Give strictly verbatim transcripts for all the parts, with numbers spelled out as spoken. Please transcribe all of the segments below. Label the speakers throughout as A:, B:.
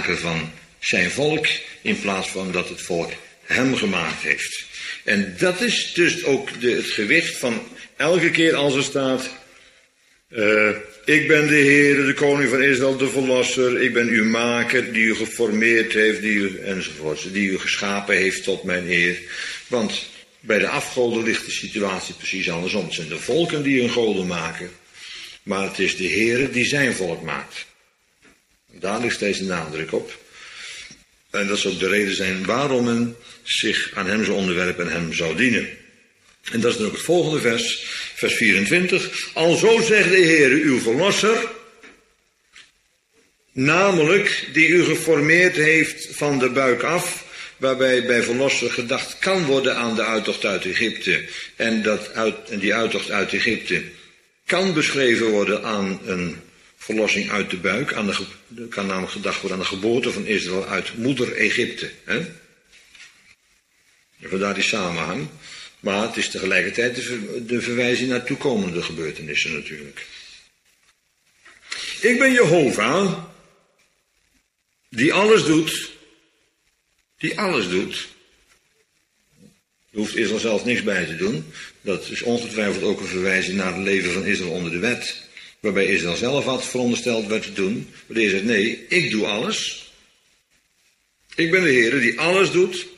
A: maken van zijn volk, in plaats van dat het volk hem gemaakt heeft. En dat is dus ook de, het gewicht van elke keer als er staat, uh, ik ben de Heer, de koning van Israël, de verlosser, ik ben uw maker, die u geformeerd heeft, die u, enzovoort, die u geschapen heeft tot mijn eer. Want bij de afgoden ligt de situatie precies andersom. Het zijn de volken die hun goden maken, maar het is de Heer die zijn volk maakt. Daar ligt steeds de nadruk op. En dat zou ook de reden zijn waarom men zich aan hem zou onderwerpen en hem zou dienen. En dat is dan ook het volgende vers, vers vierentwintig. Alzo zegt de Heer, uw verlosser, namelijk die u geformeerd heeft van de buik af, waarbij bij verlosser gedacht kan worden aan de uittocht uit Egypte. En, dat uit, en die uittocht uit Egypte kan beschreven worden aan een verlossing uit de buik. Aan de, kan namelijk gedacht worden aan de geboorte van Israël uit moeder Egypte. Hè? En vandaar die samenhang. Maar het is tegelijkertijd de, ver, de verwijzing naar toekomende gebeurtenissen natuurlijk. Ik ben Jehovah, die alles doet. Die alles doet. Er hoeft Israël zelf niks bij te doen. Dat is ongetwijfeld ook een verwijzing naar het leven van Israël onder de wet. Waarbij Israël zelf had verondersteld werd te doen. Maar hij zegt, nee, ik doe alles. Ik ben de Heer die alles doet.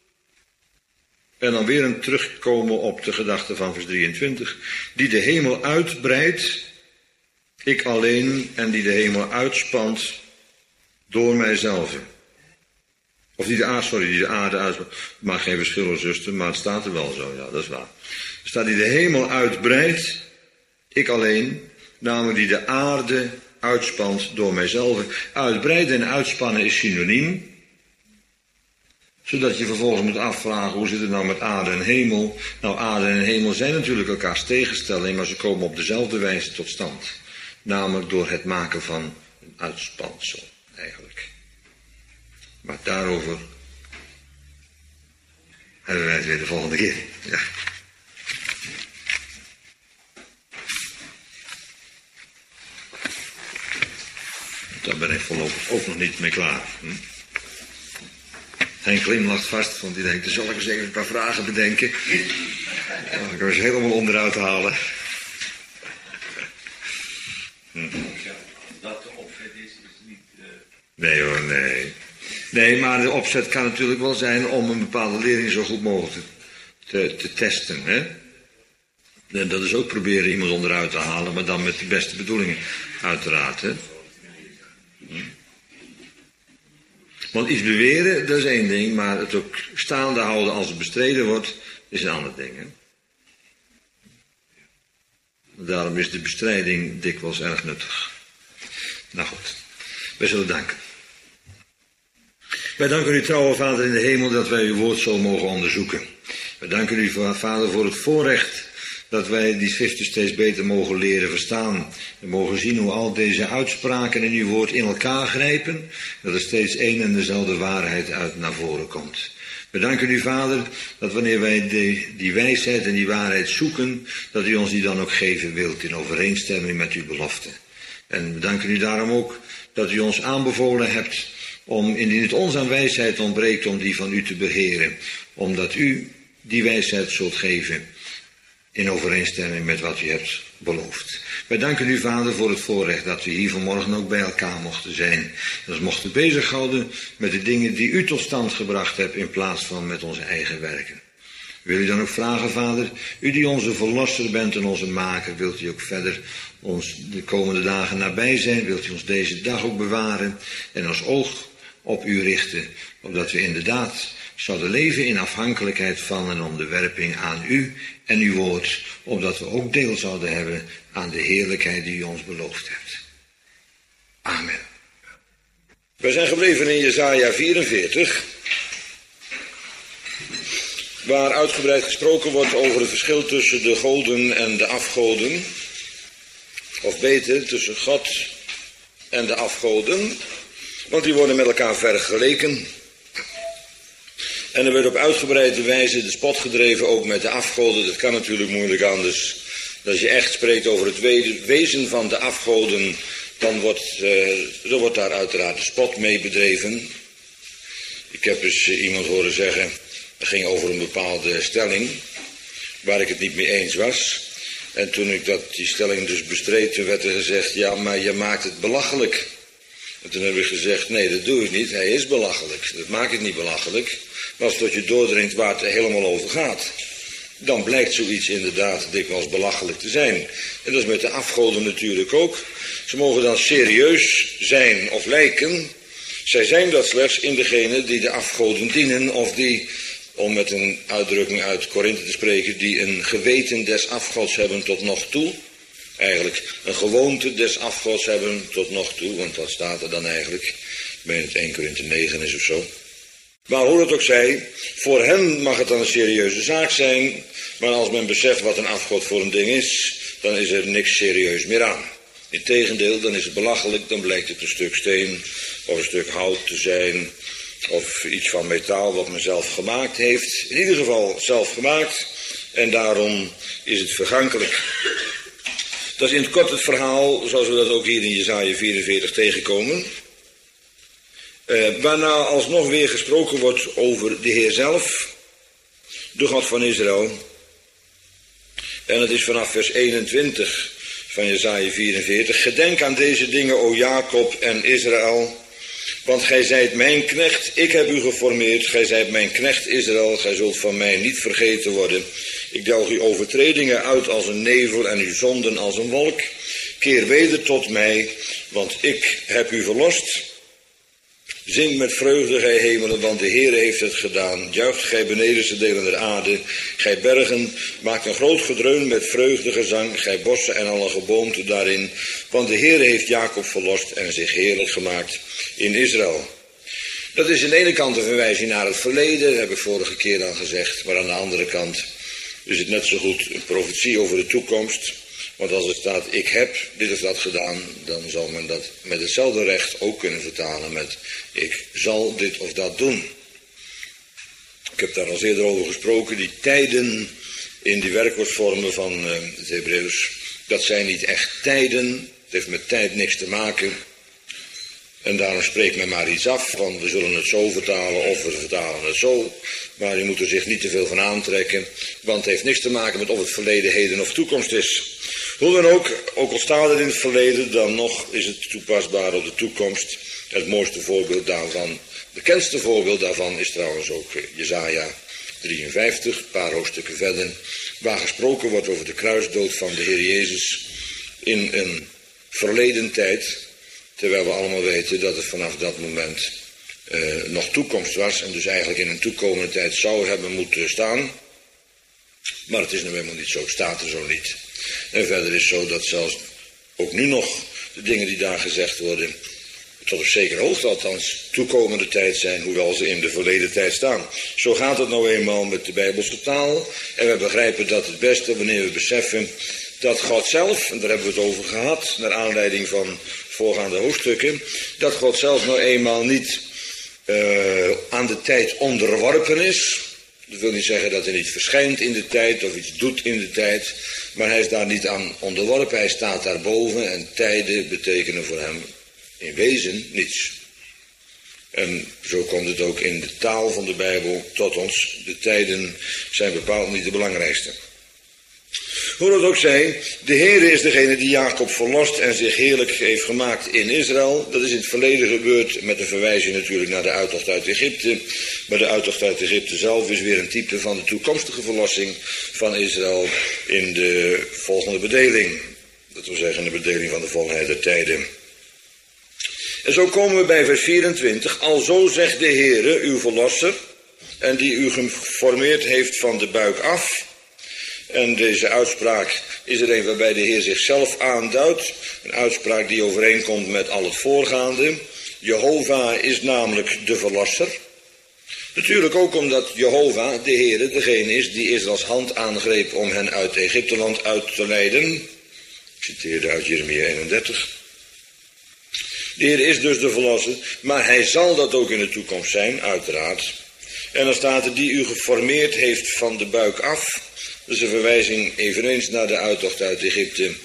A: En dan weer een terugkomen op de gedachte van vers drieëntwintig. Die de hemel uitbreidt. Ik alleen. En die de hemel uitspant door mijzelf. Of die de aarde, sorry, die de aarde uitspant. Maakt geen verschil hoor, zuster, maar het staat er wel zo. Ja, dat is waar. Er staat die de hemel uitbreidt. Ik alleen. Namelijk die de aarde uitspant door mijzelf. Uitbreiden en uitspannen is synoniem. Zodat je vervolgens moet afvragen, hoe zit het nou met aarde en hemel? Nou, aarde en hemel zijn natuurlijk elkaars tegenstelling, maar ze komen op dezelfde wijze tot stand. Namelijk door het maken van een uitspansel, eigenlijk. Maar daarover hebben wij het weer de volgende keer. Ja. Daar ben ik voorlopig ook nog niet mee klaar. Hm? Henk glimlacht vast, want die denkt, dan zal ik eens even een paar vragen bedenken. Dan kan ik ze helemaal onderuit halen. Hm.
B: Dat de opzet is, is niet... Uh...
A: Nee hoor, nee. Nee, maar de opzet kan natuurlijk wel zijn om een bepaalde leerling zo goed mogelijk te, te, te testen. Hè? En dat is ook proberen iemand onderuit te halen, maar dan met de beste bedoelingen, uiteraard. Hè? Hm. Want iets beweren, dat is één ding, maar het ook staande houden als het bestreden wordt, is een ander ding. Hè? Daarom is de bestrijding dikwijls erg nuttig. Nou goed, wij zullen danken. Wij danken u, trouwe Vader in de hemel, dat wij uw woord zo mogen onderzoeken. Wij danken u, Vader, voor het voorrecht dat wij die schriften steeds beter mogen leren verstaan. We mogen zien hoe al deze uitspraken in uw woord in elkaar grijpen. Dat er steeds één en dezelfde waarheid uit naar voren komt. We danken u, Vader, dat wanneer wij die, die wijsheid en die waarheid zoeken, dat u ons die dan ook geven wilt in overeenstemming met uw belofte. En we danken u daarom ook dat u ons aanbevolen hebt om, indien het ons aan wijsheid ontbreekt, om die van u te beheren. Omdat u die wijsheid zult geven in overeenstemming met wat u hebt beloofd. Wij danken u, Vader, voor het voorrecht dat we hier vanmorgen ook bij elkaar mochten zijn. En ons mochten bezighouden met de dingen die u tot stand gebracht hebt in plaats van met onze eigen werken. Wil u dan ook vragen, Vader, u die onze verlosser bent en onze maker, wilt u ook verder ons de komende dagen nabij zijn, wilt u ons deze dag ook bewaren en ons oog op u richten, opdat we inderdaad zouden leven in afhankelijkheid van en onderwerping aan u en uw woord, opdat we ook deel zouden hebben aan de heerlijkheid die u ons beloofd hebt. Amen. We zijn gebleven in Jesaja vierenveertig, waar uitgebreid gesproken wordt over het verschil tussen de goden en de afgoden, of beter, tussen God en de afgoden, want die worden met elkaar vergeleken. En er werd op uitgebreide wijze de spot gedreven ook met de afgoden. Dat kan natuurlijk moeilijk anders. Als je echt spreekt over het wezen van de afgoden, dan wordt, uh, er wordt daar uiteraard de spot mee bedreven. Ik heb eens uh, iemand horen zeggen, het ging over een bepaalde stelling, waar ik het niet mee eens was. En toen ik dat, die stelling dus bestreed, toen werd er gezegd, ja, maar je maakt het belachelijk. En toen heb ik gezegd, nee, dat doe ik niet, hij is belachelijk. Dat maak ik niet belachelijk. Maar als het tot je doordringt waar het er helemaal over gaat, dan blijkt zoiets inderdaad dikwijls belachelijk te zijn. En dat is met de afgoden natuurlijk ook. Ze mogen dan serieus zijn of lijken. Zij zijn dat slechts in degene die de afgoden dienen, of die, om met een uitdrukking uit Korinthe te spreken, die een geweten des afgods hebben tot nog toe. Eigenlijk een gewoonte des afgods hebben tot nog toe, want dat staat er dan eigenlijk. Ik meen het één Korinthe negen is of zo. Maar hoe het ook zij, voor hen mag het dan een serieuze zaak zijn, maar als men beseft wat een afgod voor een ding is, dan is er niks serieus meer aan. Integendeel, dan is het belachelijk, dan blijkt het een stuk steen of een stuk hout te zijn, of iets van metaal wat men zelf gemaakt heeft. In ieder geval zelf gemaakt, en daarom is het vergankelijk. Dat is in het kort het verhaal, zoals we dat ook hier in Jesaja vierenveertig tegenkomen. Uh, waarna alsnog weer gesproken wordt over de Heer zelf, de God van Israël. En het is vanaf vers eenentwintig van Jesaja vierenveertig. Gedenk aan deze dingen, o Jacob en Israël, want gij zijt mijn knecht, ik heb u geformeerd, gij zijt mijn knecht Israël, gij zult van mij niet vergeten worden. Ik delg uw overtredingen uit als een nevel en uw zonden als een wolk. Keer weder tot mij, want ik heb u verlost. Zing met vreugde, gij hemelen, want de Heere heeft het gedaan. Juicht, gij benedenste delen der aarde. Gij bergen, maakt een groot gedreun met vreugdegezang. Gij bossen en alle geboomte daarin. Want de Heere heeft Jacob verlost en zich heerlijk gemaakt in Israël. Dat is aan de ene kant een verwijzing naar het verleden, dat heb ik vorige keer al gezegd. Maar aan de andere kant is het net zo goed een profetie over de toekomst. Want als er staat, ik heb dit of dat gedaan, dan zal men dat met hetzelfde recht ook kunnen vertalen met, ik zal dit of dat doen. Ik heb daar al eerder over gesproken, die tijden in die werkwoordsvormen van uh, het Hebreeuws, dat zijn niet echt tijden, het heeft met tijd niks te maken. En daarom spreekt men maar iets af van, we zullen het zo vertalen of we vertalen het zo. Maar u moet er zich niet te veel van aantrekken, want het heeft niks te maken met of het verleden, heden of toekomst is. Hoe dan ook, ook al staat het in het verleden, dan nog is het toepasbaar op de toekomst. Het mooiste voorbeeld daarvan, het bekendste voorbeeld daarvan is trouwens ook Jesaja drieënvijftig, een paar hoofdstukken verder, waar gesproken wordt over de kruisdood van de Heer Jezus in een verleden tijd, terwijl we allemaal weten dat het vanaf dat moment uh, nog toekomst was en dus eigenlijk in een toekomende tijd zou hebben moeten staan. Maar het is nu helemaal niet zo, staat er zo niet. En verder is het zo dat zelfs ook nu nog de dingen die daar gezegd worden, tot op zekere hoogte althans, toekomende tijd zijn, hoewel ze in de verleden tijd staan. Zo gaat het nou eenmaal met de Bijbelse taal. En we begrijpen dat het beste wanneer we beseffen dat God zelf, en daar hebben we het over gehad, naar aanleiding van voorgaande hoofdstukken, dat God zelf nou eenmaal niet uh, aan de tijd onderworpen is. Dat wil niet zeggen dat hij niet verschijnt in de tijd of iets doet in de tijd, maar hij is daar niet aan onderworpen, hij staat daarboven en tijden betekenen voor hem in wezen niets. En zo komt het ook in de taal van de Bijbel tot ons. De tijden zijn bepaald niet de belangrijkste. Hoe dat ook zij, de Heere is degene die Jacob verlost en zich heerlijk heeft gemaakt in Israël. Dat is in het verleden gebeurd met een verwijzing natuurlijk naar de uittocht uit Egypte. Maar de uittocht uit Egypte zelf is weer een type van de toekomstige verlossing van Israël in de volgende bedeling. Dat wil zeggen de bedeling van de volheid der tijden. En zo komen we bij vers vierentwintig. Alzo zegt de Heere, uw verlosser, en die u geformeerd heeft van de buik af. En deze uitspraak is er een waarbij de Heer zichzelf aanduidt. Een uitspraak die overeenkomt met al het voorgaande. Jehovah is namelijk de verlosser. Natuurlijk ook omdat Jehovah, de Heer, degene is die Israëls hand aangreep om hen uit Egypteland uit te leiden. Ik citeerde uit Jeremia eenendertig. De Heer is dus de verlosser, maar hij zal dat ook in de toekomst zijn, uiteraard. En dan staat er die u geformeerd heeft van de buik af. Dat is een verwijzing eveneens naar de uittocht uit Egypte,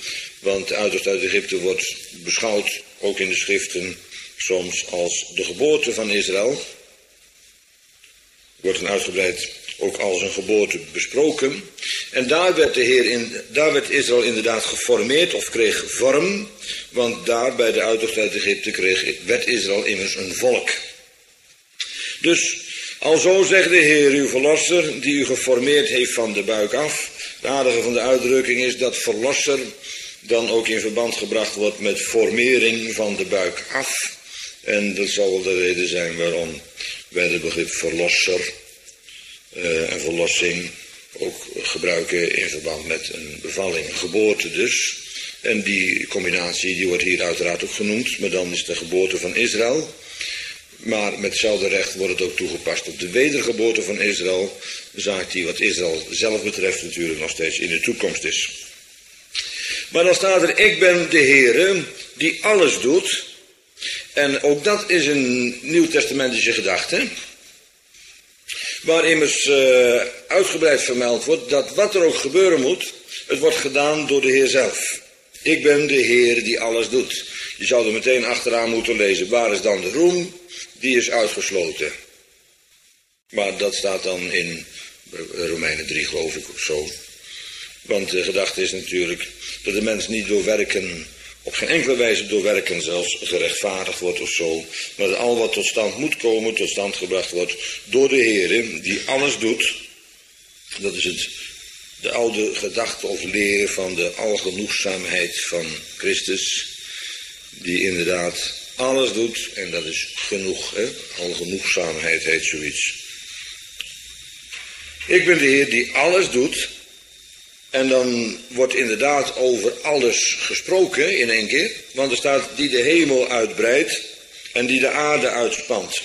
A: Want de uittocht uit Egypte wordt beschouwd, ook in de schriften, soms als de geboorte van Israël. Wordt dan uitgebreid ook als een geboorte besproken. En daar werd, de Heer in, daar werd Israël inderdaad geformeerd of kreeg vorm. Want daar bij de uittocht uit Egypte kreeg, werd Israël immers een volk. Dus alzo zegt de Heer, uw verlosser, die u geformeerd heeft van de buik af. Het aardige van de uitdrukking is dat verlosser dan ook in verband gebracht wordt met formering van de buik af. En dat zal wel de reden zijn waarom wij het begrip verlosser uh, en verlossing ook gebruiken in verband met een bevalling, een geboorte dus. En die combinatie die wordt hier uiteraard ook genoemd, maar dan is de geboorte van Israël. Maar met hetzelfde recht wordt het ook toegepast op de wedergeboorte van Israël. Een zaak die wat Israël zelf betreft natuurlijk nog steeds in de toekomst is. Maar dan staat er, ik ben de Heere die alles doet. En ook dat is een nieuwtestamentische gedachte. Waar immers uh, uitgebreid vermeld wordt dat wat er ook gebeuren moet, het wordt gedaan door de Heer zelf. Ik ben de Heer die alles doet. Je zou er meteen achteraan moeten lezen, waar is dan de roem? Die is uitgesloten. Maar dat staat dan in Romeinen drie, geloof ik, of zo. Want de gedachte is natuurlijk dat de mens niet door werken, op geen enkele wijze door werken zelfs gerechtvaardigd wordt of zo. Maar dat al wat tot stand moet komen, tot stand gebracht wordt door de Heer, die alles doet. Dat is het, de oude gedachte of leer van de algenoegzaamheid van Christus. Die inderdaad alles doet, en dat is genoeg, hè? Algenoegzaamheid heet zoiets. Ik ben de Heer die alles doet. En dan wordt inderdaad over alles gesproken in één keer. Want er staat die de hemel uitbreidt en die de aarde uitspant.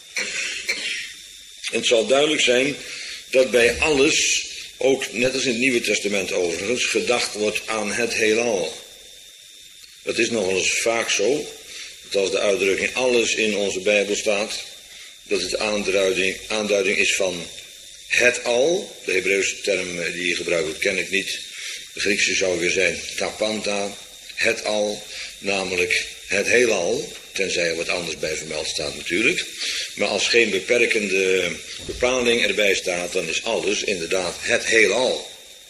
A: En het zal duidelijk zijn dat bij alles, ook net als in het Nieuwe Testament overigens, gedacht wordt aan het heelal. Dat is nogal eens vaak zo, dat als de uitdrukking alles in onze Bijbel staat, dat het aanduiding, aanduiding is van het al. De Hebreeuwse term die je gebruikt ken ik niet. De Griekse zou weer zijn tapanta, het al, namelijk het heelal. Tenzij er wat anders bij vermeld staat natuurlijk. Maar als geen beperkende bepaling erbij staat, dan is alles inderdaad het heelal.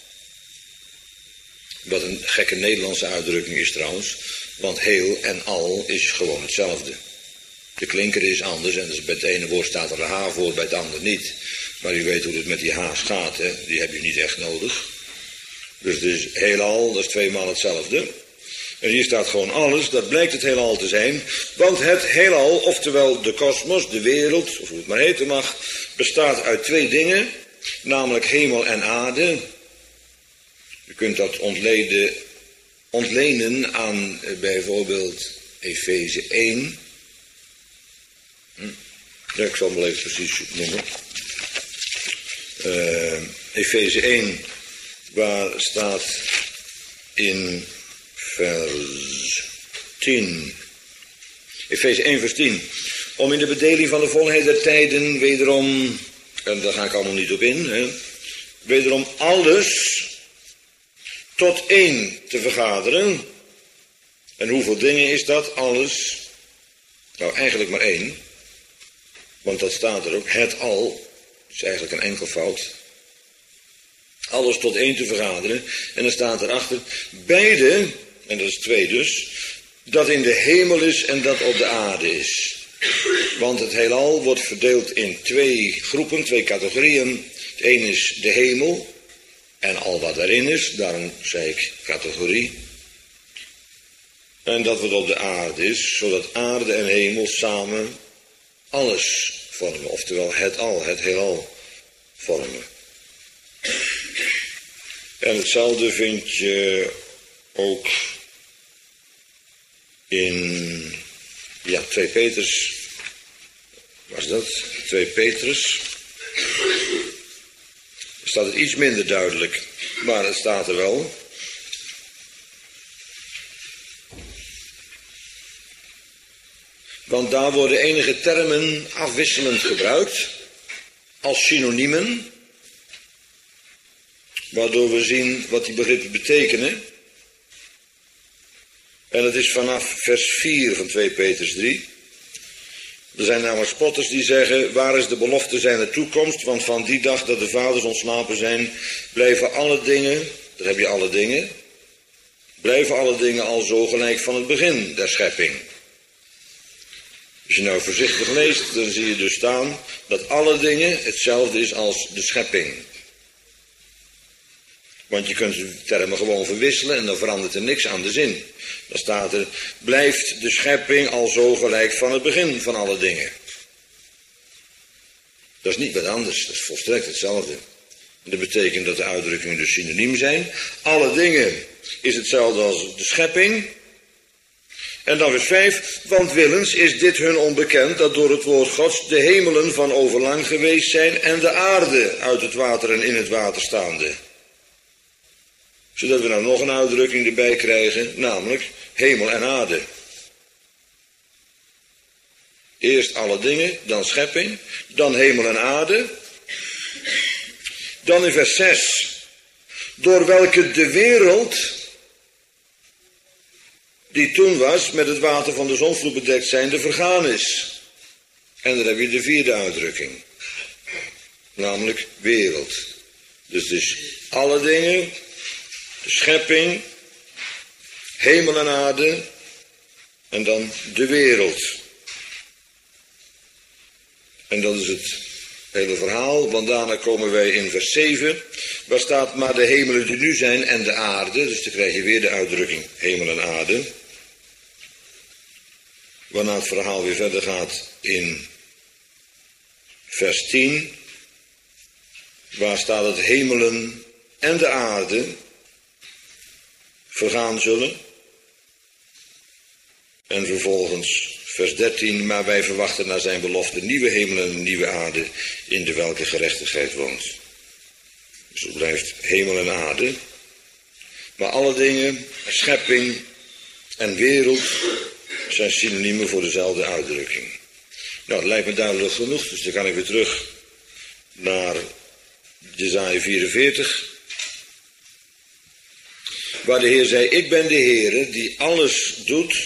A: Wat een gekke Nederlandse uitdrukking is trouwens. Want heel en al is gewoon hetzelfde. De klinker is anders en dus bij het ene woord staat er een H voor, bij het andere niet. Maar u weet hoe het met die H's gaat, hè? Die heb je niet echt nodig. Dus het is heelal, dat is tweemaal hetzelfde. En hier staat gewoon alles, dat blijkt het heelal te zijn. Want het heelal, oftewel de kosmos, de wereld, of hoe het maar heten mag, bestaat uit twee dingen. Namelijk hemel en aarde. U kunt dat ontleden, ontlenen aan eh, bijvoorbeeld Efeze één. Hm. Ja, ik zal hem wel even precies noemen. Uh, Efeze één, waar staat in vers tien. Efeze één vers tien. Om in de bedeling van de volheid der tijden wederom, en daar ga ik allemaal niet op in, hè, wederom alles tot één te vergaderen. En hoeveel dingen is dat? Alles. Nou, eigenlijk maar één. Want dat staat er ook. Het al. Dat is eigenlijk een enkelvoud. Alles tot één te vergaderen. En dan staat erachter. Beide, en dat is twee dus. Dat in de hemel is en dat op de aarde is. Want het heelal wordt verdeeld in twee groepen, twee categorieën. Het een is de hemel. En al wat daarin is, daarom zei ik categorie. En dat wat op de aarde is, zodat aarde en hemel samen alles vormen. Oftewel het al, het heelal vormen. En hetzelfde vind je ook in, ja, twee Petrus. Was dat? twee Petrus. Staat het iets minder duidelijk, maar het staat er wel. Want daar worden enige termen afwisselend gebruikt, als synoniemen, waardoor we zien wat die begrippen betekenen. En het is vanaf vers vier van twee Petrus drie. Er zijn namelijk spotters die zeggen, waar is de belofte zijner toekomst? Want van die dag dat de vaders ontslapen zijn, blijven alle dingen, daar heb je alle dingen, blijven alle dingen al zo gelijk van het begin der schepping. Als je nou voorzichtig leest, dan zie je dus staan dat alle dingen hetzelfde is als de schepping. Want je kunt de termen gewoon verwisselen en dan verandert er niks aan de zin. Dan staat er, blijft de schepping al zo gelijk van het begin van alle dingen. Dat is niet wat anders, dat is volstrekt hetzelfde. Dat betekent dat de uitdrukkingen dus synoniem zijn. Alle dingen is hetzelfde als de schepping. En dan vers vijf, want willens is dit hun onbekend, dat door het woord Gods de hemelen van overlang geweest zijn en de aarde uit het water en in het water staande. Zodat we nou nog een uitdrukking erbij krijgen, namelijk hemel en aarde. Eerst alle dingen, dan schepping, dan hemel en aarde. Dan in vers zes, door welke de wereld, die toen was, met het water van de zondvloed bedekt zijnde, vergaan is. En dan heb je de vierde uitdrukking. Namelijk wereld. Dus dus alle dingen, de schepping, hemel en aarde, en dan de wereld. En dat is het hele verhaal, want daarna komen wij in vers zeven, waar staat, maar de hemelen die nu zijn en de aarde, dus dan krijg je weer de uitdrukking hemel en aarde. Waarna het verhaal weer verder gaat in vers tien, waar staat het hemelen en de aarde vergaan zullen. En vervolgens vers dertien, maar wij verwachten naar zijn belofte nieuwe hemelen en nieuwe aarde, in de welke gerechtigheid woont. Dus het blijft hemel en aarde. Maar alle dingen, schepping en wereld, zijn synoniemen voor dezelfde uitdrukking. Nou, dat lijkt me duidelijk genoeg, dus dan kan ik weer terug naar Jesaja vierenveertig. Waar de Heer zei, ik ben de Heere die alles doet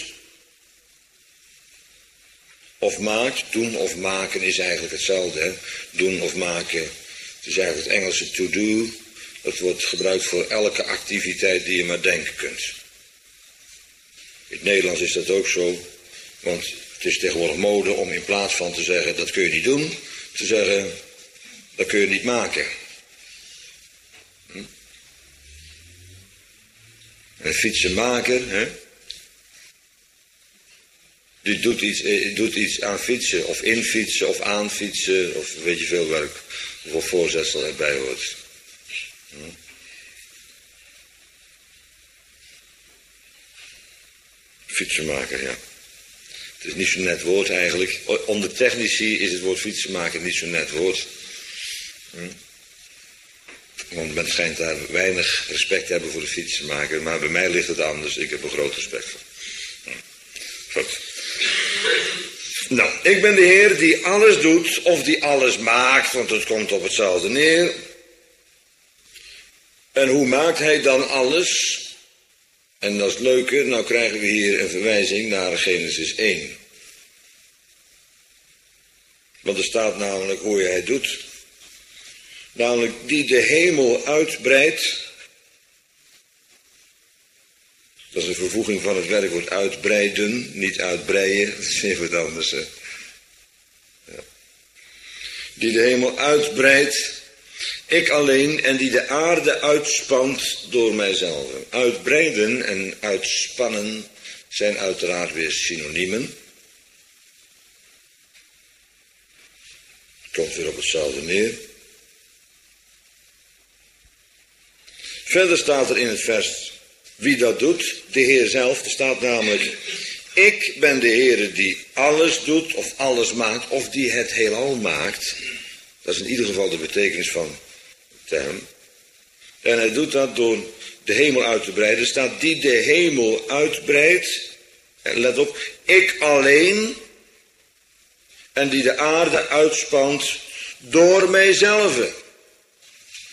A: of maakt. Doen of maken is eigenlijk hetzelfde. Hè? Doen of maken, het is eigenlijk het Engelse to do. Dat wordt gebruikt voor elke activiteit die je maar denken kunt. In het Nederlands is dat ook zo, want het is tegenwoordig mode om in plaats van te zeggen, dat kun je niet doen, te zeggen, dat kun je niet maken. Hm? Een fietsenmaker, hè? Die doet iets, eh, doet iets aan fietsen, of in fietsen, of aan fietsen, of weet je veel welk voor voorzetsel erbij hoort. Hm? Fietsenmaker, ja. Het is niet zo'n net woord eigenlijk. Onder technici is het woord fietsenmaker niet zo'n net woord. Hm? Want men schijnt daar weinig respect te hebben voor de fietsenmaker. Maar bij mij ligt het anders. Ik heb er groot respect voor. Hm. Goed. Nou, ik ben de Heer die alles doet of die alles maakt. Want het komt op hetzelfde neer. En hoe maakt hij dan alles? En dat is het leuke, nou krijgen we hier een verwijzing naar Genesis één. Want er staat namelijk hoe hij het doet. Namelijk die de hemel uitbreidt. Dat is een vervoeging van het werkwoord uitbreiden, niet uitbreien. Dat is even wat anders. Hè? Ja. Die de hemel uitbreidt. Ik alleen en die de aarde uitspant door mijzelf. Uitbreiden en uitspannen zijn uiteraard weer synoniemen. Komt weer op hetzelfde neer. Verder staat er in het vers wie dat doet, de Heer zelf. Er staat namelijk, ik ben de Heer die alles doet of alles maakt of die het heelal maakt. Dat is in ieder geval de betekenis van term. En hij doet dat door de hemel uit te breiden. Er staat die de hemel uitbreidt. En let op, ik alleen. En die de aarde uitspant door mijzelf.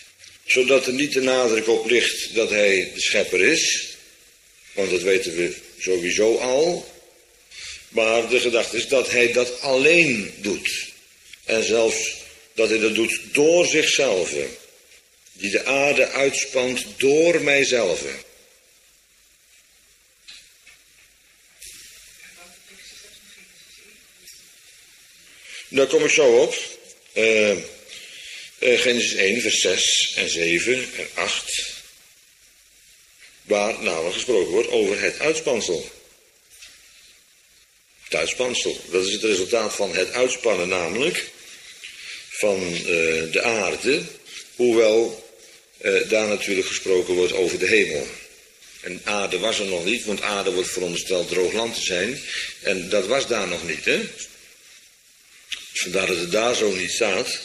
A: Zodat er niet de nadruk op ligt dat hij de schepper is. Want dat weten we sowieso al. Maar de gedachte is dat hij dat alleen doet. En zelfs dat hij dat doet door zichzelf. Die de aarde uitspant door mijzelf. Daar kom ik zo op. Uh, uh, Genesis één, vers zes en zeven en acht. Waar namelijk gesproken wordt over het uitspansel. Het uitspansel, dat is het resultaat van het uitspannen namelijk van uh, de aarde. Hoewel uh, daar natuurlijk gesproken wordt over de hemel. En aarde was er nog niet, want aarde wordt verondersteld droog land te zijn. En dat was daar nog niet, hè. Vandaar dat het daar zo niet staat.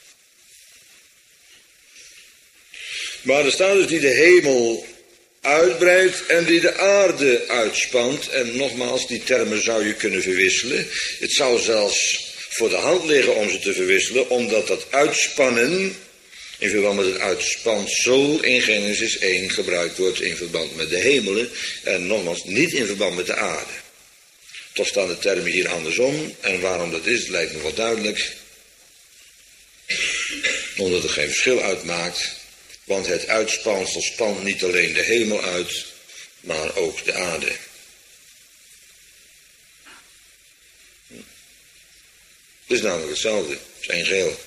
A: Maar er staat dus die de hemel uitbreidt en die de aarde uitspant. En nogmaals, die termen zou je kunnen verwisselen. Het zou zelfs voor de hand liggen om ze te verwisselen, omdat dat uitspannen in verband met het uitspansel in Genesis één gebruikt wordt in verband met de hemelen. En nogmaals, niet in verband met de aarde. Toch staan de termen hier andersom. En waarom dat is, lijkt me wel duidelijk. Omdat er geen verschil uitmaakt. Want het uitspansel spant niet alleen de hemel uit, maar ook de aarde. Het is namelijk hetzelfde. Het is één geheel.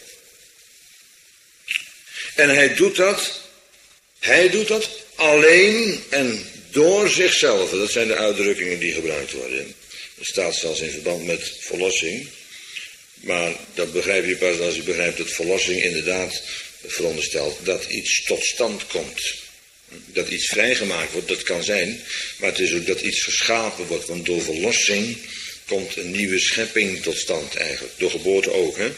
A: En hij doet dat. Hij doet dat alleen en door zichzelf. Dat zijn de uitdrukkingen die gebruikt worden. Dat staat zelfs in verband met verlossing. Maar dat begrijp je pas als je begrijpt dat verlossing inderdaad veronderstelt dat iets tot stand komt. Dat iets vrijgemaakt wordt, dat kan zijn. Maar het is ook dat iets geschapen wordt. Want door verlossing komt een nieuwe schepping tot stand eigenlijk. Door geboorte ook, hè.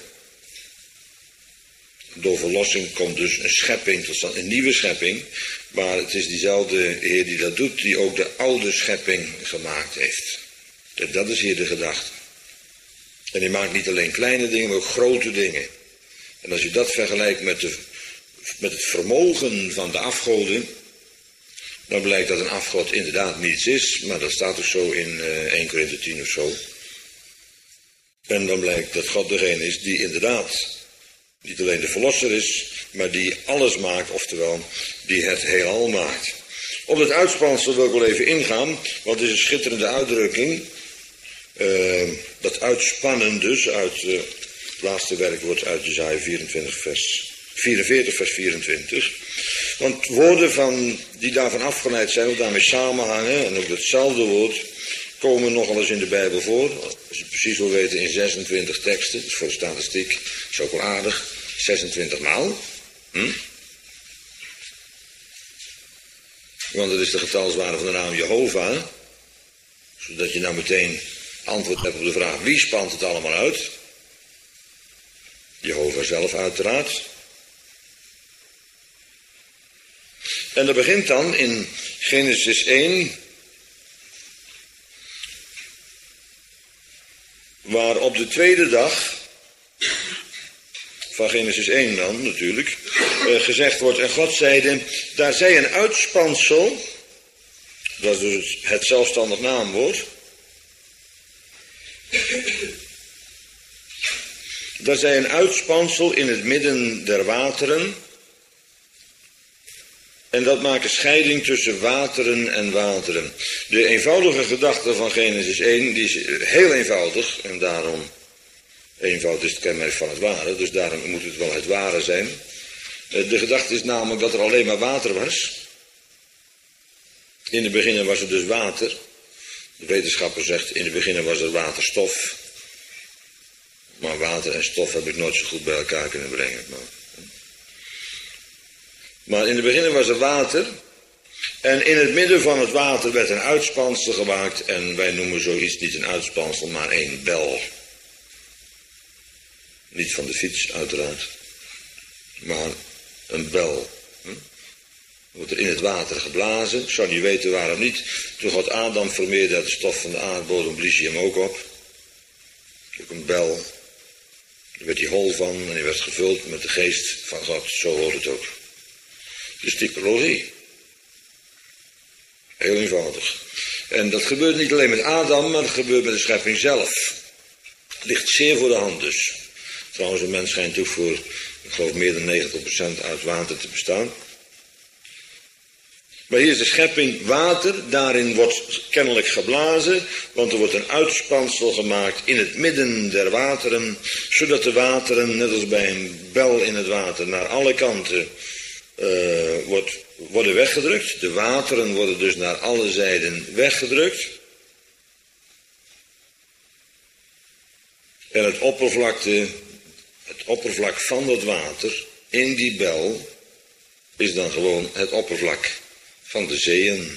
A: Door verlossing komt dus een schepping tot stand. Een nieuwe schepping. Maar het is diezelfde Heer die dat doet, die ook de oude schepping gemaakt heeft. Dat is hier de gedachte. En hij maakt niet alleen kleine dingen, maar ook grote dingen. En als je dat vergelijkt met, de, met het vermogen van de afgoden, dan blijkt dat een afgod inderdaad niets is. Maar dat staat ook zo in uh, één Korinthe tien of zo. En dan blijkt dat God degene is die inderdaad niet alleen de verlosser is, maar die alles maakt, oftewel die het heelal maakt. Op het uitspansel wil ik wel even ingaan, want het is een schitterende uitdrukking. Uh, dat uitspannen dus uit uh, het laatste werkwoord uit Jesaja vierentwintig vers, vierenveertig vers vierentwintig. Want woorden van, die daarvan afgeleid zijn of daarmee samenhangen, en ook datzelfde woord, komen nogal eens in de Bijbel voor. Als je precies wil weten in zesentwintig teksten, dus voor de statistiek, is ook wel aardig, zesentwintig maal. Hm? Want dat is de getalswaarde van de naam Jehovah. Zodat je nou meteen antwoord hebt op de vraag, wie spant het allemaal uit? Jehovah zelf uiteraard. En dat begint dan in Genesis één, waar op de tweede dag, van Genesis één dan natuurlijk, eh, gezegd wordt, en God zeide, daar zij een uitspansel, dat is dus het zelfstandig naamwoord, daar zij een uitspansel in het midden der wateren, en dat maakt een scheiding tussen wateren en wateren. De eenvoudige gedachte van Genesis één, die is heel eenvoudig, en daarom, eenvoud is het kenmerk van het ware, dus daarom moet het wel het ware zijn. De gedachte is namelijk dat er alleen maar water was. In het begin was er dus water. De wetenschapper zegt, in het begin was er waterstof. Maar water en stof heb ik nooit zo goed bij elkaar kunnen brengen. Maar, maar in het begin was er water. En in het midden van het water werd een uitspansel gemaakt. En wij noemen zoiets niet een uitspansel, maar een bel. Niet van de fiets, uiteraard. Maar een bel. Hm? Wordt er in het water geblazen. Ik zou niet weten waarom niet. Toen God Adam vermeerde uit de stof van de aardbodem, blies hij hem ook op. Ook een bel. Daar werd hij hol van en hij werd gevuld met de geest van God. Zo hoort het ook. Dus typologie. Heel eenvoudig. En dat gebeurt niet alleen met Adam, maar dat gebeurt met de schepping zelf. Ligt zeer voor de hand dus. Trouwens, een mens schijnt natuurlijk voor, ik geloof, meer dan negentig procent uit water te bestaan. Maar hier is de schepping water, daarin wordt kennelijk geblazen, want er wordt een uitspansel gemaakt in het midden der wateren, zodat de wateren, net als bij een bel in het water, naar alle kanten uh, wordt, worden weggedrukt. De wateren worden dus naar alle zijden weggedrukt. En het oppervlakte, het oppervlak van dat water in die bel is dan gewoon het oppervlak van de zeeën.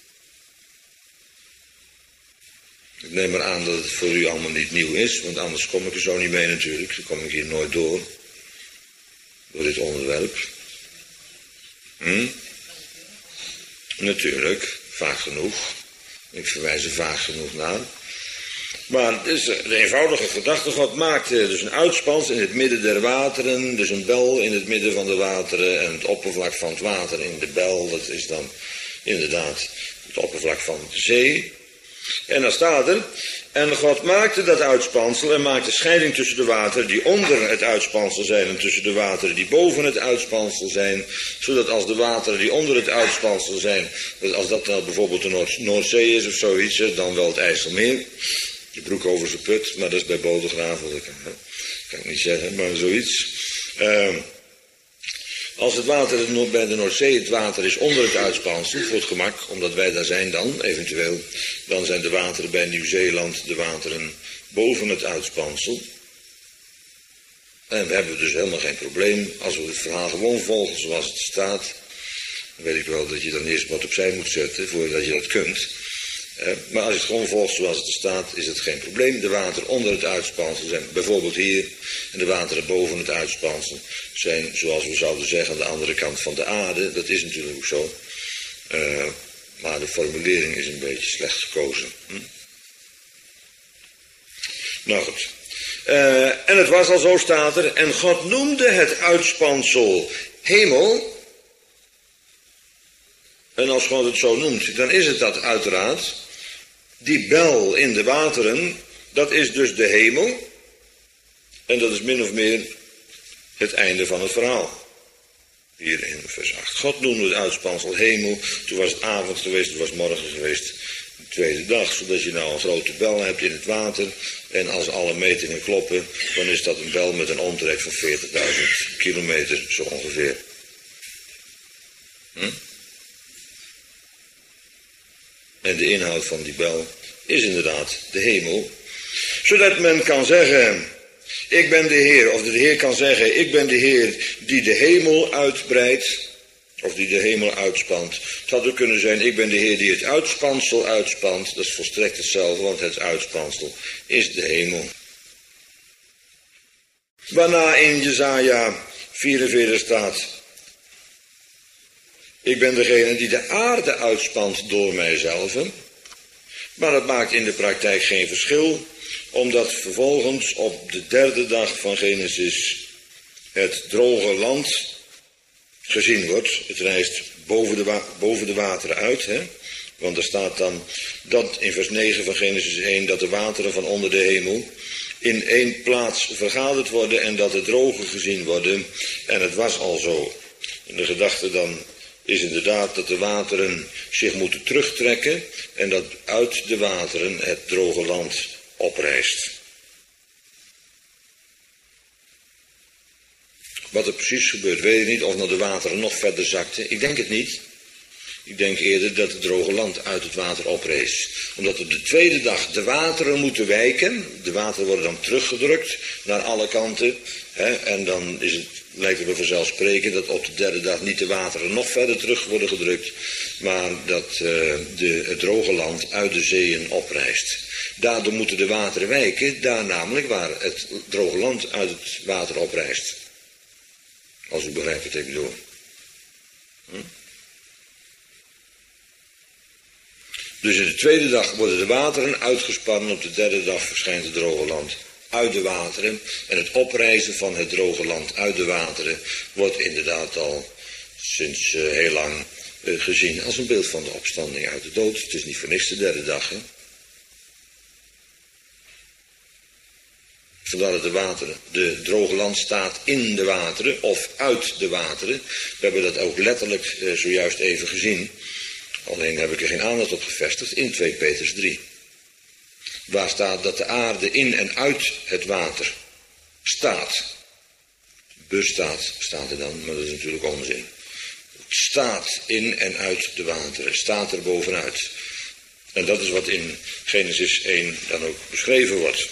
A: Ik neem maar aan dat het voor u allemaal niet nieuw is, want anders kom ik er zo niet mee natuurlijk. Dan kom ik hier nooit door. Door dit onderwerp. Hm? Natuurlijk, vaag genoeg. Ik verwijs er vaag genoeg naar. Maar het is de eenvoudige gedachte. God maakte dus een uitspans in het midden der wateren. Dus een bel in het midden van de wateren. En het oppervlak van het water in de bel. Dat is dan inderdaad het oppervlak van de zee. En dan staat er. En God maakte dat uitspansel en maakte scheiding tussen de wateren die onder het uitspansel zijn en tussen de wateren die boven het uitspansel zijn. Zodat als de wateren die onder het uitspansel zijn, als dat nou bijvoorbeeld de Noord- Noordzee is of zoiets, dan wel het IJsselmeer. De broek over zijn put, maar dat is bij Bodegraven, dat kan, kan ik niet zeggen, maar zoiets. Uh, als het water bij de Noordzee, het water is onder het uitspansel, voor het gemak, omdat wij daar zijn dan, eventueel, dan zijn de wateren bij Nieuw-Zeeland de wateren boven het uitspansel. En we hebben dus helemaal geen probleem, als we het verhaal gewoon volgen zoals het staat, dan weet ik wel dat je dan eerst wat opzij moet zetten, voordat je dat kunt. Uh, maar als je het gewoon volgt zoals het staat, is het geen probleem. De wateren onder het uitspansel zijn bijvoorbeeld hier. En de wateren boven het uitspansel zijn, zoals we zouden zeggen, aan de andere kant van de aarde. Dat is natuurlijk ook zo. Uh, maar de formulering is een beetje slecht gekozen. Hm? Nou goed. Uh, en het was al zo, staat er. En God noemde het uitspansel hemel. En als God het zo noemt, dan is het dat uiteraard. Die bel in de wateren, dat is dus de hemel. En dat is min of meer het einde van het verhaal. Hier in vers acht. God noemde het uitspansel hemel. Toen was het avond geweest, toen was het morgen geweest. De tweede dag, zodat je nou een grote bel hebt in het water. En als alle metingen kloppen, dan is dat een bel met een omtrek van veertigduizend kilometer, zo ongeveer. Hm? En de inhoud van die bel is inderdaad de hemel. Zodat men kan zeggen, ik ben de Heer. Of de Heer kan zeggen, ik ben de Heer die de hemel uitbreidt. Of die de hemel uitspant. Het had ook kunnen zijn, ik ben de Heer die het uitspansel uitspant. Dat is volstrekt hetzelfde, want het uitspansel is de hemel. Waarna in Jesaja vierenveertig staat, ik ben degene die de aarde uitspant door mijzelf. Maar dat maakt in de praktijk geen verschil, omdat vervolgens op de derde dag van Genesis het droge land gezien wordt. Het rijst boven de, wa- boven de wateren uit. Hè? Want er staat dan dat in vers negen van Genesis één, dat de wateren van onder de hemel in één plaats vergaderd worden en dat het droge gezien worden. En het was al zo. En de gedachte dan is inderdaad dat de wateren zich moeten terugtrekken en dat uit de wateren het droge land oprijst. Wat er precies gebeurt, weet ik niet. Of nou de wateren nog verder zakten. Ik denk het niet. Ik denk eerder dat het droge land uit het water oprees. Omdat op de tweede dag de wateren moeten wijken. De wateren worden dan teruggedrukt naar alle kanten. Hè, en dan is het, lijkt het me vanzelfsprekend dat op de derde dag niet de wateren nog verder terug worden gedrukt. Maar dat uh, de, het droge land uit de zeeën oprijst. Daardoor moeten de wateren wijken. Daar namelijk waar het droge land uit het water oprijst. Als u begrijpt wat ik bedoel. Hm? Dus in de tweede dag worden de wateren uitgespannen. Op de derde dag verschijnt het droge land uit de wateren. En het oprijzen van het droge land uit de wateren wordt inderdaad al sinds uh, heel lang uh, gezien als een beeld van de opstanding uit de dood. Het is niet voor niks de derde dag, hè. Vandaar dat de wateren, de droge land staat in de wateren of uit de wateren. We hebben dat ook letterlijk uh, zojuist even gezien. Alleen heb ik er geen aandacht op gevestigd in twee Petrus drie. Waar staat dat de aarde in en uit het water staat. Bestaat staat er dan, maar dat is natuurlijk onzin. Staat in en uit de wateren, staat er bovenuit. En dat is wat in Genesis één dan ook beschreven wordt.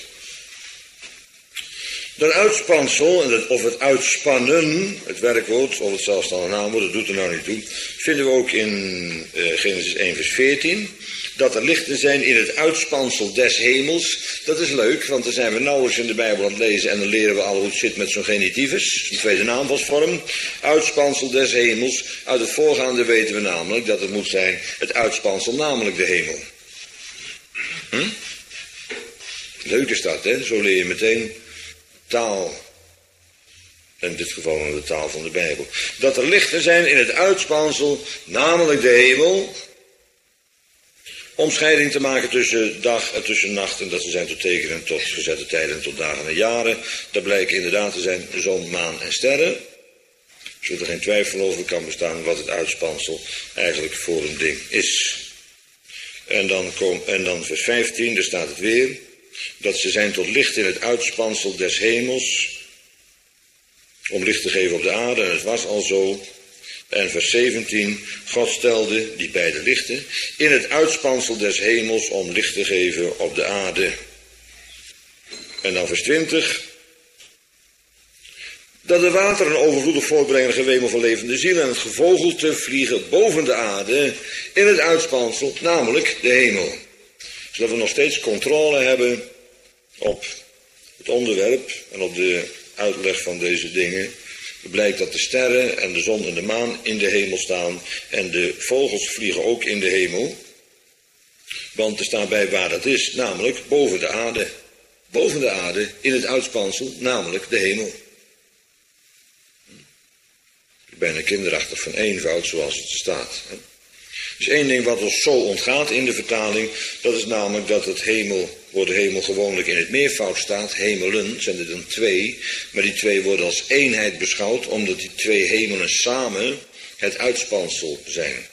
A: Dat uitspansel, of het uitspannen, het werkwoord, of het zelfstandig naamwoord, dat doet er nou niet toe, vinden we ook in uh, Genesis één vers veertien. Dat er lichten zijn in het uitspansel des hemels. Dat is leuk, want dan zijn we nauwelijks in de Bijbel aan het lezen en dan leren we al hoe het zit met zo'n genitivus, een tweede naamvalsvorm. Uitspansel des hemels. Uit het voorgaande weten we namelijk dat het moet zijn het uitspansel, namelijk de hemel. Hm? Leuk is dat, hè? Zo leer je meteen taal, in dit geval de taal van de Bijbel. Dat er lichten zijn in het uitspansel, namelijk de hemel, om scheiding te maken tussen dag en tussen nacht, en dat ze zijn tot tekenen, tot gezette tijden, tot dagen en jaren. Dat blijken inderdaad te zijn zon, maan en sterren. Zodat er geen twijfel over kan bestaan wat het uitspansel eigenlijk voor een ding is. En dan, kom, en dan vers vijftien, daar staat het weer. Dat ze zijn tot licht in het uitspansel des hemels, om licht te geven op de aarde, en het was al zo. En vers zeventien, God stelde die beide lichten in het uitspansel des hemels om licht te geven op de aarde. En dan vers twintig, dat de wateren overvloedig voortbrengen een gewemel van levende zielen en het gevogelte vliegen boven de aarde in het uitspansel, namelijk de hemel. Zodat we nog steeds controle hebben op het onderwerp en op de uitleg van deze dingen. Het blijkt dat de sterren en de zon en de maan in de hemel staan en de vogels vliegen ook in de hemel. Want er staat bij waar dat is, namelijk boven de aarde. Boven de aarde in het uitspansel, namelijk de hemel. Bijna kinderachtig van eenvoud zoals het staat. Er is één ding wat ons zo ontgaat in de vertaling, dat is namelijk dat het hemel, waar de hemel gewoonlijk in het meervoud staat, hemelen, zijn er dan twee, maar die twee worden als eenheid beschouwd, omdat die twee hemelen samen het uitspansel zijn.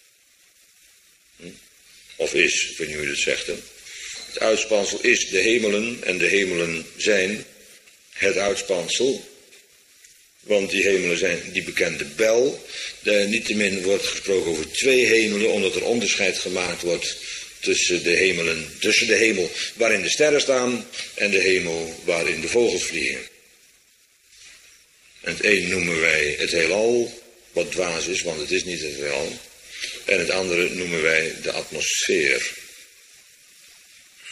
A: Of is, ik weet niet hoe je dat zegt. Hè? Het uitspansel is de hemelen en de hemelen zijn het uitspansel. Want die hemelen zijn die bekende bel. De, niettemin wordt gesproken over twee hemelen, omdat er onderscheid gemaakt wordt tussen de hemelen, tussen de hemel waarin de sterren staan en de hemel waarin de vogels vliegen. En het een noemen wij het heelal, wat dwaas is, want het is niet het heelal. En het andere noemen wij de atmosfeer. Hm.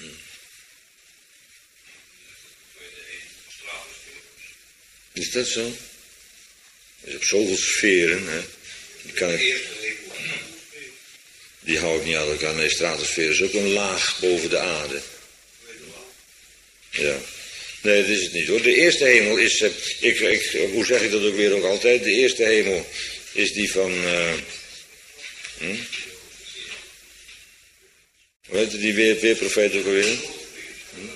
A: Is dat zo? Er is op zoveel sferen, hè. Die kan ik... Die hou ik niet aan elkaar. Nee, stratosfeer is ook een laag boven de aarde. Ja. Nee, dat is het niet hoor. De eerste hemel is, uh, ik, ik, hoe zeg ik dat ook weer ook altijd? De eerste hemel is die van, uh, hm? hoe heet die weer, weerprofeet ook alweer? Hm?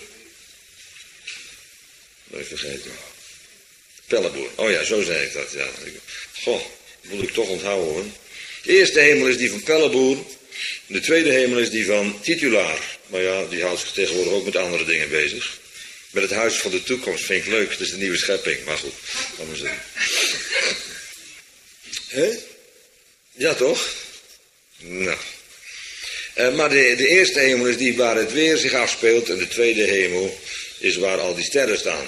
A: Ben ik vergeten. Pelleboer. Oh ja, zo zei ik dat. Ja. Goh, dat moet ik toch onthouden hoor. De eerste hemel is die van Pelleboer. De tweede hemel is die van Titulaar. Maar ja, die houdt zich tegenwoordig ook met andere dingen bezig. Met het huis van de toekomst vind ik leuk. Dat is de nieuwe schepping. Maar goed, laten we zeggen. Hé? Ja toch? Nou. Uh, maar de, de eerste hemel is die waar het weer zich afspeelt. En de tweede hemel is waar al die sterren staan.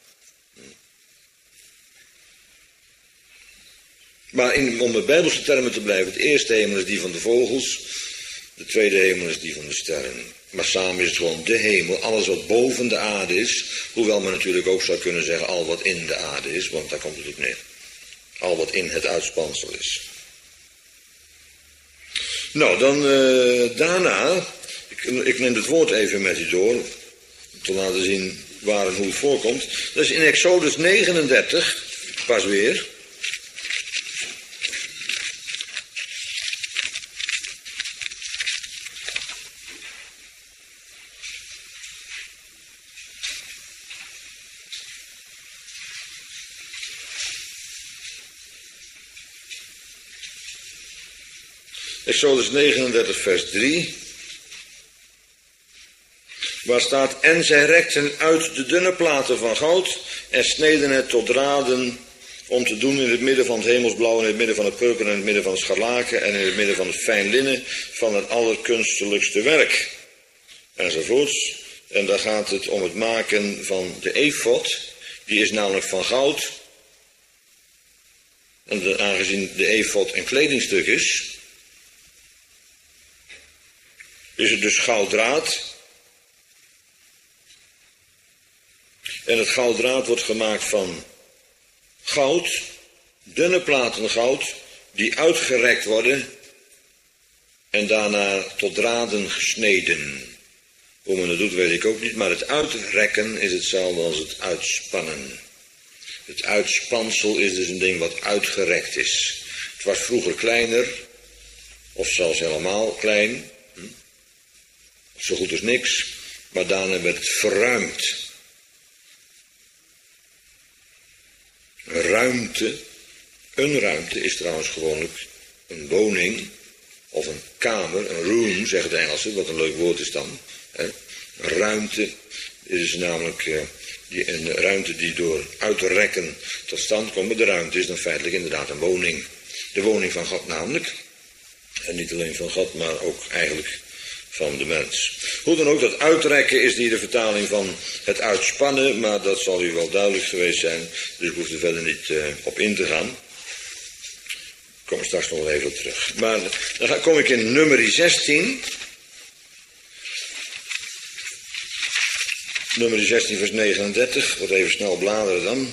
A: Maar in, om met Bijbelse termen te blijven, het eerste hemel is die van de vogels, de tweede hemel is die van de sterren. Maar samen is het gewoon de hemel, alles wat boven de aarde is, hoewel men natuurlijk ook zou kunnen zeggen al wat in de aarde is, want daar komt het op neer. Al wat in het uitspansel is. Nou, dan uh, daarna, ik, ik neem het woord even met u door, om te laten zien waar en hoe het voorkomt. Dat is in Exodus negenendertig, pas weer. Exodus negenendertig vers drie. Waar staat, en zij rekten uit de dunne platen van goud en sneden het tot draden om te doen in het midden van het hemelsblauw, in het midden van het purper, in het midden van het scharlaken en in het midden van het fijn linnen van het allerkunstelijkste werk. Enzovoorts. En daar gaat het om het maken van de efod. Die is namelijk van goud. En de, aangezien de efod een kledingstuk is, is het dus gouddraad. En het gouddraad wordt gemaakt van goud, dunne platen goud, die uitgerekt worden en daarna tot draden gesneden. Hoe men dat doet weet ik ook niet, maar het uitrekken is hetzelfde als het uitspannen. Het uitspansel is dus een ding wat uitgerekt is. Het was vroeger kleiner, of zelfs helemaal klein, hm? zo goed als niks, maar daarna werd het verruimd. Ruimte, een ruimte is trouwens gewoonlijk een woning of een kamer, een room, zeggen de Engelsen, wat een leuk woord is dan. Hè. Ruimte is namelijk uh, die, een ruimte die door uitrekken tot stand komt, maar de ruimte is dan feitelijk inderdaad een woning. De woning van God namelijk, en niet alleen van God, maar ook eigenlijk van de mens. Hoe dan ook, dat uitrekken is niet de vertaling van het uitspannen, maar dat zal u wel duidelijk geweest zijn, dus ik hoef er verder niet uh, op in te gaan. Ik kom straks nog wel even op terug. Maar dan kom ik in nummer zestien. Nummer zestien vers negenendertig, wat even snel bladeren dan.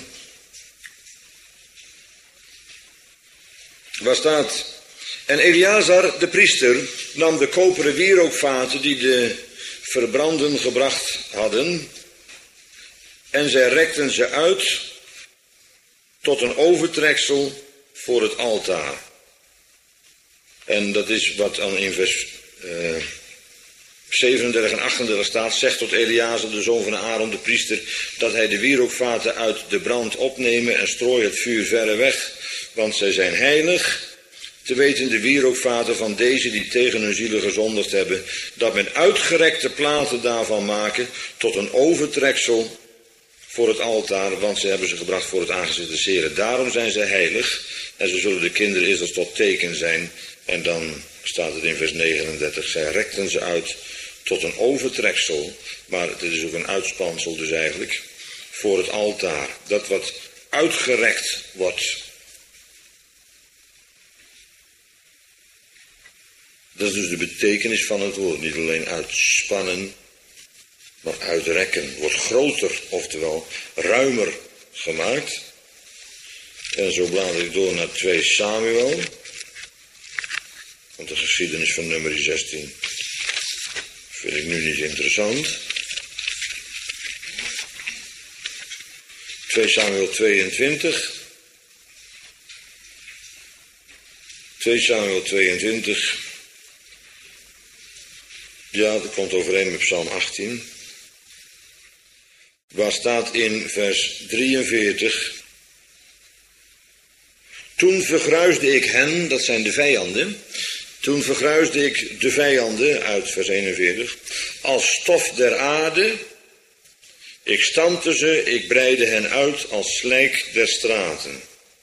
A: Waar staat, en Eleazar, de priester, nam de koperen wierookvaten die de verbranden gebracht hadden, en zij rekten ze uit tot een overtreksel voor het altaar. En dat is wat dan in vers uh, zevenendertig en achtendertig staat, zegt tot Eleazar, de zoon van Aaron, de priester, dat hij de wierookvaten uit de brand opnemen en strooi het vuur verre weg, want zij zijn heilig. Te weten de wierookvaten van deze die tegen hun zielen gezondigd hebben, dat men uitgerekte platen daarvan maken tot een overtreksel voor het altaar, want ze hebben ze gebracht voor het aangezicht des Heren. Daarom zijn zij heilig en ze zullen de kinderen Israëls tot teken zijn. En dan staat het in vers negenendertig, zij rekten ze uit tot een overtreksel, maar het is ook een uitspansel dus eigenlijk, voor het altaar. Dat wat uitgerekt wordt. Dat is dus de betekenis van het woord. Niet alleen uitspannen, maar uitrekken. Wordt groter, oftewel ruimer gemaakt. En zo blader ik door naar twee Samuel. Want de geschiedenis van nummer zestien vind ik nu niet interessant. twee Samuel tweeëntwintig. twee Samuel tweeëntwintig. Ja, dat komt overeen met Psalm achttien. Waar staat in vers drieënveertig. Toen vergruisde ik hen, dat zijn de vijanden. Toen vergruisde ik de vijanden, uit vers eenenveertig, als stof der aarde. Ik stampte ze, ik breidde hen uit als slijk der straten.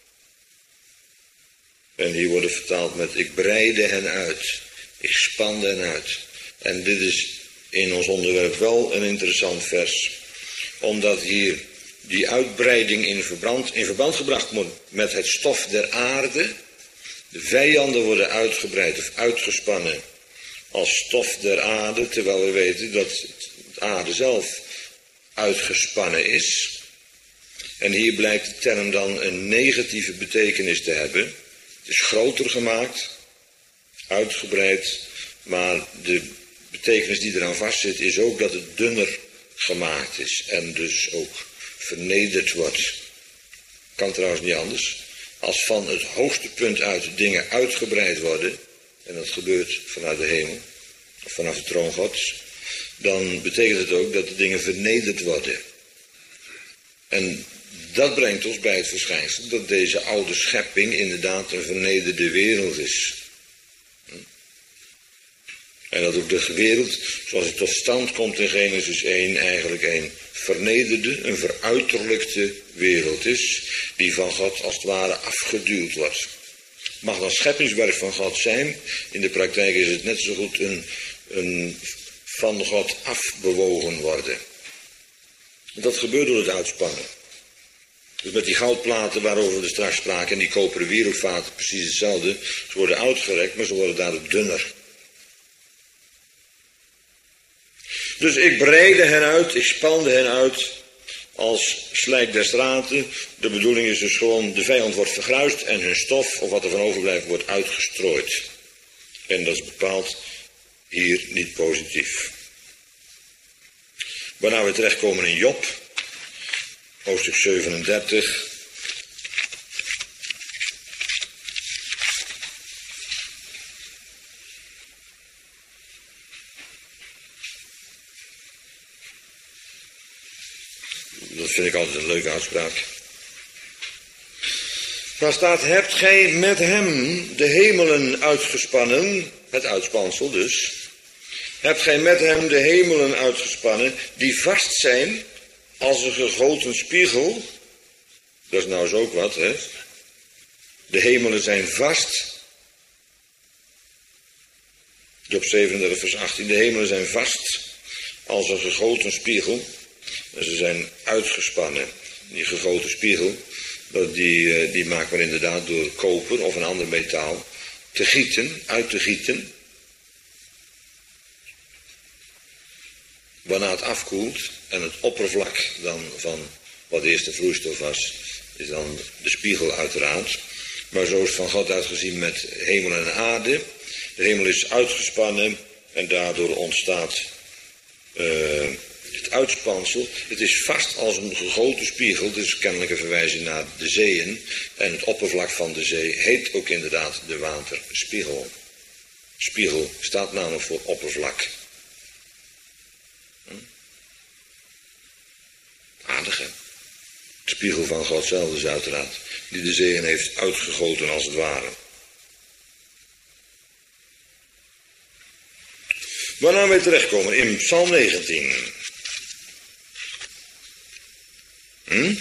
A: En hier wordt het vertaald met ik breidde hen uit. Ik spande hen uit. En dit is in ons onderwerp wel een interessant vers. Omdat hier die uitbreiding in verband, in verband gebracht wordt met het stof der aarde. De vijanden worden uitgebreid of uitgespannen als stof der aarde. Terwijl we weten dat het aarde zelf uitgespannen is. En hier blijkt de term dan een negatieve betekenis te hebben. Het is groter gemaakt, uitgebreid, maar de betekenis die eraan vastzit is ook dat het dunner gemaakt is en dus ook vernederd wordt. Kan trouwens niet anders. Als van het hoogste punt uit dingen uitgebreid worden, en dat gebeurt vanuit de hemel, of vanaf de troon Gods, dan betekent het ook dat de dingen vernederd worden. En dat brengt ons bij het verschijnsel dat deze oude schepping inderdaad een vernederde wereld is. En dat ook de wereld, zoals het tot stand komt in Genesis één, eigenlijk een vernederde, een veruiterlijkte wereld is, die van God als het ware afgeduwd wordt. Mag dan scheppingswerk van God zijn, in de praktijk is het net zo goed een, een van God afbewogen worden. Dat gebeurt door het uitspannen. Dus met die goudplaten waarover we straks spraken en die koperen wierookvaten precies hetzelfde. Ze worden uitgerekt, maar ze worden daardoor dunner. Dus ik breide hen uit, ik spande hen uit als slijk der straten. De bedoeling is dus gewoon, de vijand wordt vergruisd en hun stof, of wat er van overblijft, wordt uitgestrooid. En dat is bepaald hier niet positief. Waarna we terechtkomen in Job, hoofdstuk zevenendertig. Dat vind ik altijd een leuke uitspraak. Daar staat, hebt gij met hem de hemelen uitgespannen, het uitspansel dus, hebt gij met hem de hemelen uitgespannen, die vast zijn als een gegoten spiegel. Dat is nou eens ook wat, hè. De hemelen zijn vast. Job zevenendertig vers achttien, de hemelen zijn vast als een gegoten spiegel. En ze zijn uitgespannen. Die gegoten spiegel, dat die, die maakt men inderdaad door koper of een ander metaal te gieten, uit te gieten. Waarna het afkoelt en het oppervlak dan van wat de eerste vloeistof was, is dan de spiegel uiteraard. Maar zo is het van God uitgezien met hemel en aarde. De hemel is uitgespannen en daardoor ontstaat uh, het uitspansel. Het is vast als een gegoten spiegel, dus kennelijk een verwijzing naar de zeeën. En het oppervlak van de zee heet ook inderdaad de waterspiegel. Spiegel staat namelijk voor oppervlak. Hm? Aardig, hè? Spiegel van God zelf dus uiteraard, die de zeeën heeft uitgegoten als het ware. Waarna wij terechtkomen in Psalm negentien. Hm?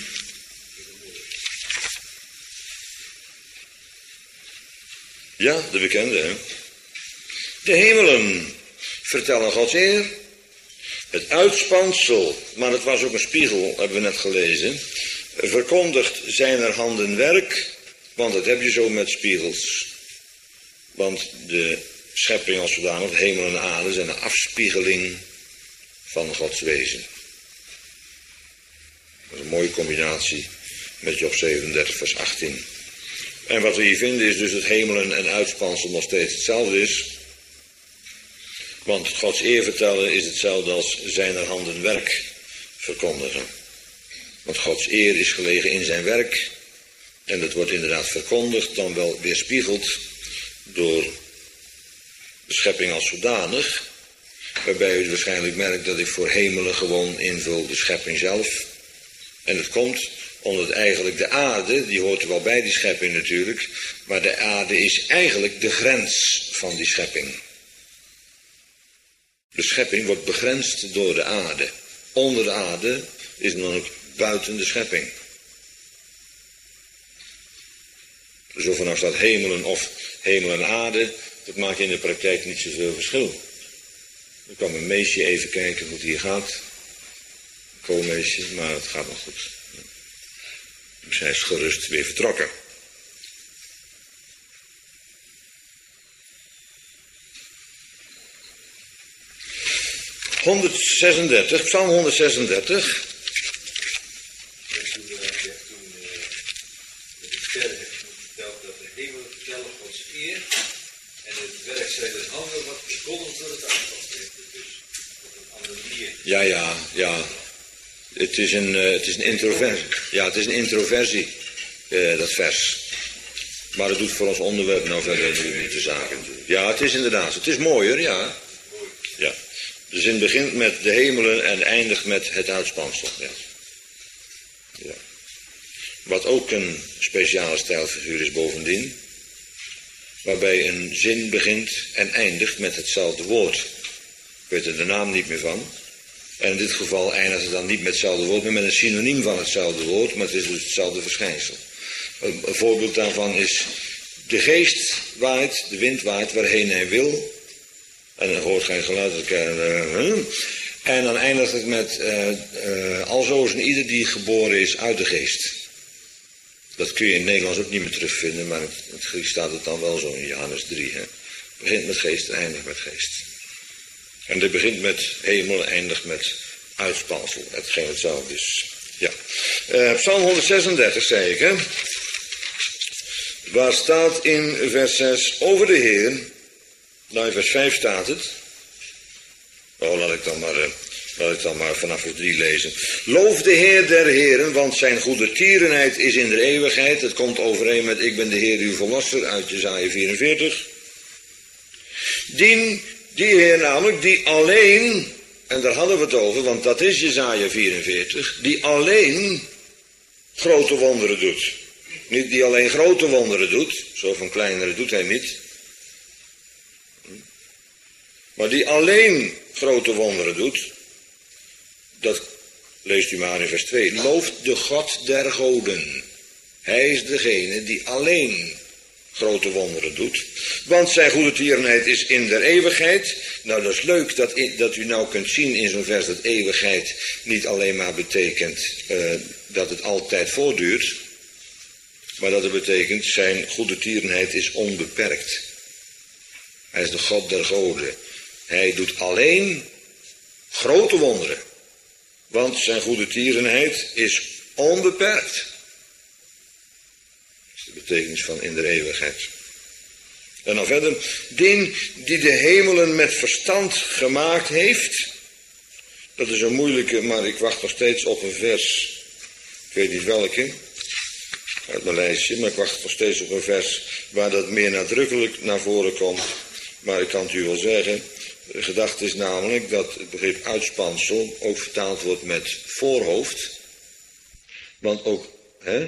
A: Ja, de bekende, hè? De hemelen vertellen Gods eer. Het uitspansel, maar het was ook een spiegel, hebben we net gelezen, verkondigt zijn er handen werk, want dat heb je zo met spiegels. Want de schepping als zodanig, hemel en aarde, zijn een afspiegeling van Gods wezen. Dat is een mooie combinatie met Job zevenendertig vers achttien. En wat we hier vinden is dus dat hemelen en uitspansel nog steeds hetzelfde is. Want Gods eer vertellen is hetzelfde als zijn er handen werk verkondigen. Want Gods eer is gelegen in zijn werk. En dat wordt inderdaad verkondigd, dan wel weerspiegeld door de schepping als zodanig. Waarbij u waarschijnlijk merkt dat ik voor hemelen gewoon invul de schepping zelf. En het komt omdat eigenlijk de aarde, die hoort er wel bij die schepping natuurlijk. Maar de aarde is eigenlijk de grens van die schepping. De schepping wordt begrensd door de aarde. Onder de aarde is dan ook buiten de schepping. Dus of er nou staat hemelen of hemel en aarde, dat maakt in de praktijk niet zoveel verschil. Dan kan mijn meisje even kijken hoe het hier gaat. Een koolmeisje, maar het gaat nog goed. Dus hij is gerust weer vertrokken. honderdzesendertig, Psalm honderdzesendertig.
C: Toen de sterren heeft verteld dat de hemelen vertellen Gods eer en het werk zijner handen wat verkondigd door het uitspansel. Dus op een andere manier.
A: Ja, ja, ja. Het is een, uh, het is een introversie. Ja, het is een introversie, uh, dat vers. Maar het doet voor ons onderwerp nou verder nu niet de zaken. Ja, het is inderdaad. Het is mooier, ja. Ja. De zin begint met de hemelen en eindigt met het uitspansel. Ja. Ja. Wat ook een speciale stijlfiguur is bovendien. waarbij een zin begint en eindigt met hetzelfde woord. Ik weet er de naam niet meer van. En in dit geval eindigt het dan niet met hetzelfde woord, maar met een synoniem van hetzelfde woord, maar het is dus hetzelfde verschijnsel. Een voorbeeld daarvan is: de geest waait, de wind waait waarheen hij wil. En dan hoort geen geluid. En dan eindigt het met: uh, uh, alzo is een ieder die geboren is uit de geest. Dat kun je in het Nederlands ook niet meer terugvinden, maar in het Grieks staat het dan wel zo in Johannes drie. Hè? Het begint met geest en eindigt met geest. En dit begint met hemel en eindigt met uitspansel. Hetgeen hetzelfde is. Ja. Uh, Psalm honderdzesendertig zei ik, hè. Waar staat in vers zes over de Heer. Nou, in vers vijf staat het. Oh, laat ik dan maar, uh, laat ik dan maar vanaf vers drie lezen. Loof de Heer der Heren, want zijn goede tierenheid is in de eeuwigheid. Het komt overeen met: ik ben de Heer uw verlosser, uit Jesaja vierenveertig. Dien die Heer namelijk, die alleen, en daar hadden we het over, want dat is Jesaja vierenveertig, die alleen grote wonderen doet. Niet die alleen grote wonderen doet, zo van kleinere doet hij niet. Maar die alleen grote wonderen doet, dat leest u maar in vers twee. Looft de God der goden. Hij is degene die alleen grote wonderen doet. Want zijn goede tierenheid is in der eeuwigheid. Nou, dat is leuk dat, dat u nou kunt zien in zo'n vers dat eeuwigheid niet alleen maar betekent uh, dat het altijd voortduurt. Maar dat het betekent zijn goede tierenheid is onbeperkt. Hij is de God der goden. Hij doet alleen grote wonderen. Want zijn goede tierenheid is onbeperkt. Dat is de betekenis van in de eeuwigheid. En dan verder. Die die de hemelen met verstand gemaakt heeft. Dat is een moeilijke, maar ik wacht nog steeds op een vers. Ik weet niet welke. Uit mijn lijstje, maar ik wacht nog steeds op een vers waar dat meer nadrukkelijk naar voren komt. Maar ik kan het u wel zeggen. De gedachte is namelijk dat het begrip uitspansel ook vertaald wordt met voorhoofd. Want ook, hè?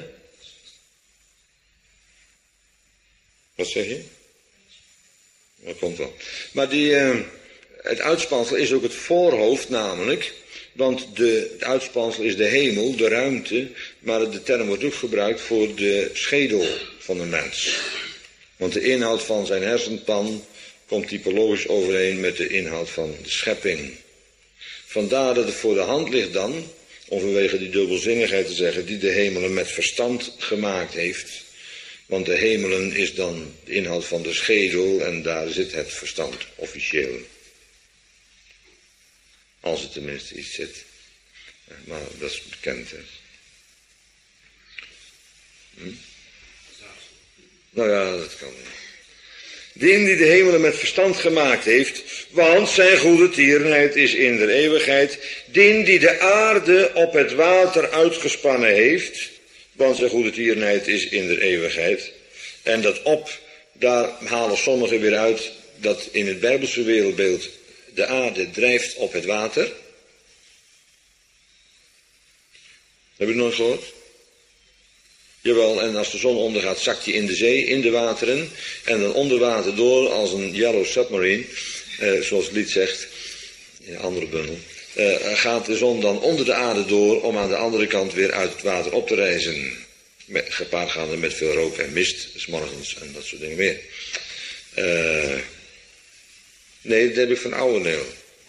A: Wat zeg je? Dat komt wel. Maar die, uh, het uitspansel is ook het voorhoofd namelijk. Want de, het uitspansel is de hemel, de ruimte. Maar de term wordt ook gebruikt voor de schedel van de mens. Want de inhoud van zijn hersenpan komt typologisch overeen met de inhoud van de schepping. Vandaar dat het voor de hand ligt dan, om vanwege die dubbelzinnigheid te zeggen, die de hemelen met verstand gemaakt heeft. Want de hemelen is dan de inhoud van de schedel en daar zit het verstand officieel. Als het tenminste iets zit. Maar dat is bekend, hè. Hm? Nou ja, dat kan niet. Die die de hemelen met verstand gemaakt heeft, want zijn goede tierenheid is in der eeuwigheid. Die die de aarde op het water uitgespannen heeft, want zijn goede tierenheid is in der eeuwigheid. En dat op, daar halen sommigen weer uit dat in het Bijbelse wereldbeeld de aarde drijft op het water. Heb je het nooit gehoord? Jawel, en als de zon ondergaat, zakt hij in de zee, in de wateren. En dan onder water door als een Yellow Submarine, eh, zoals het lied zegt, in een andere bundel. Eh, gaat de zon dan onder de aarde door om aan de andere kant weer uit het water op te reizen. Met, gepaard gaande met veel rook en mist, 's morgens en dat soort dingen meer. Uh, nee, dat heb ik van Ouweneel.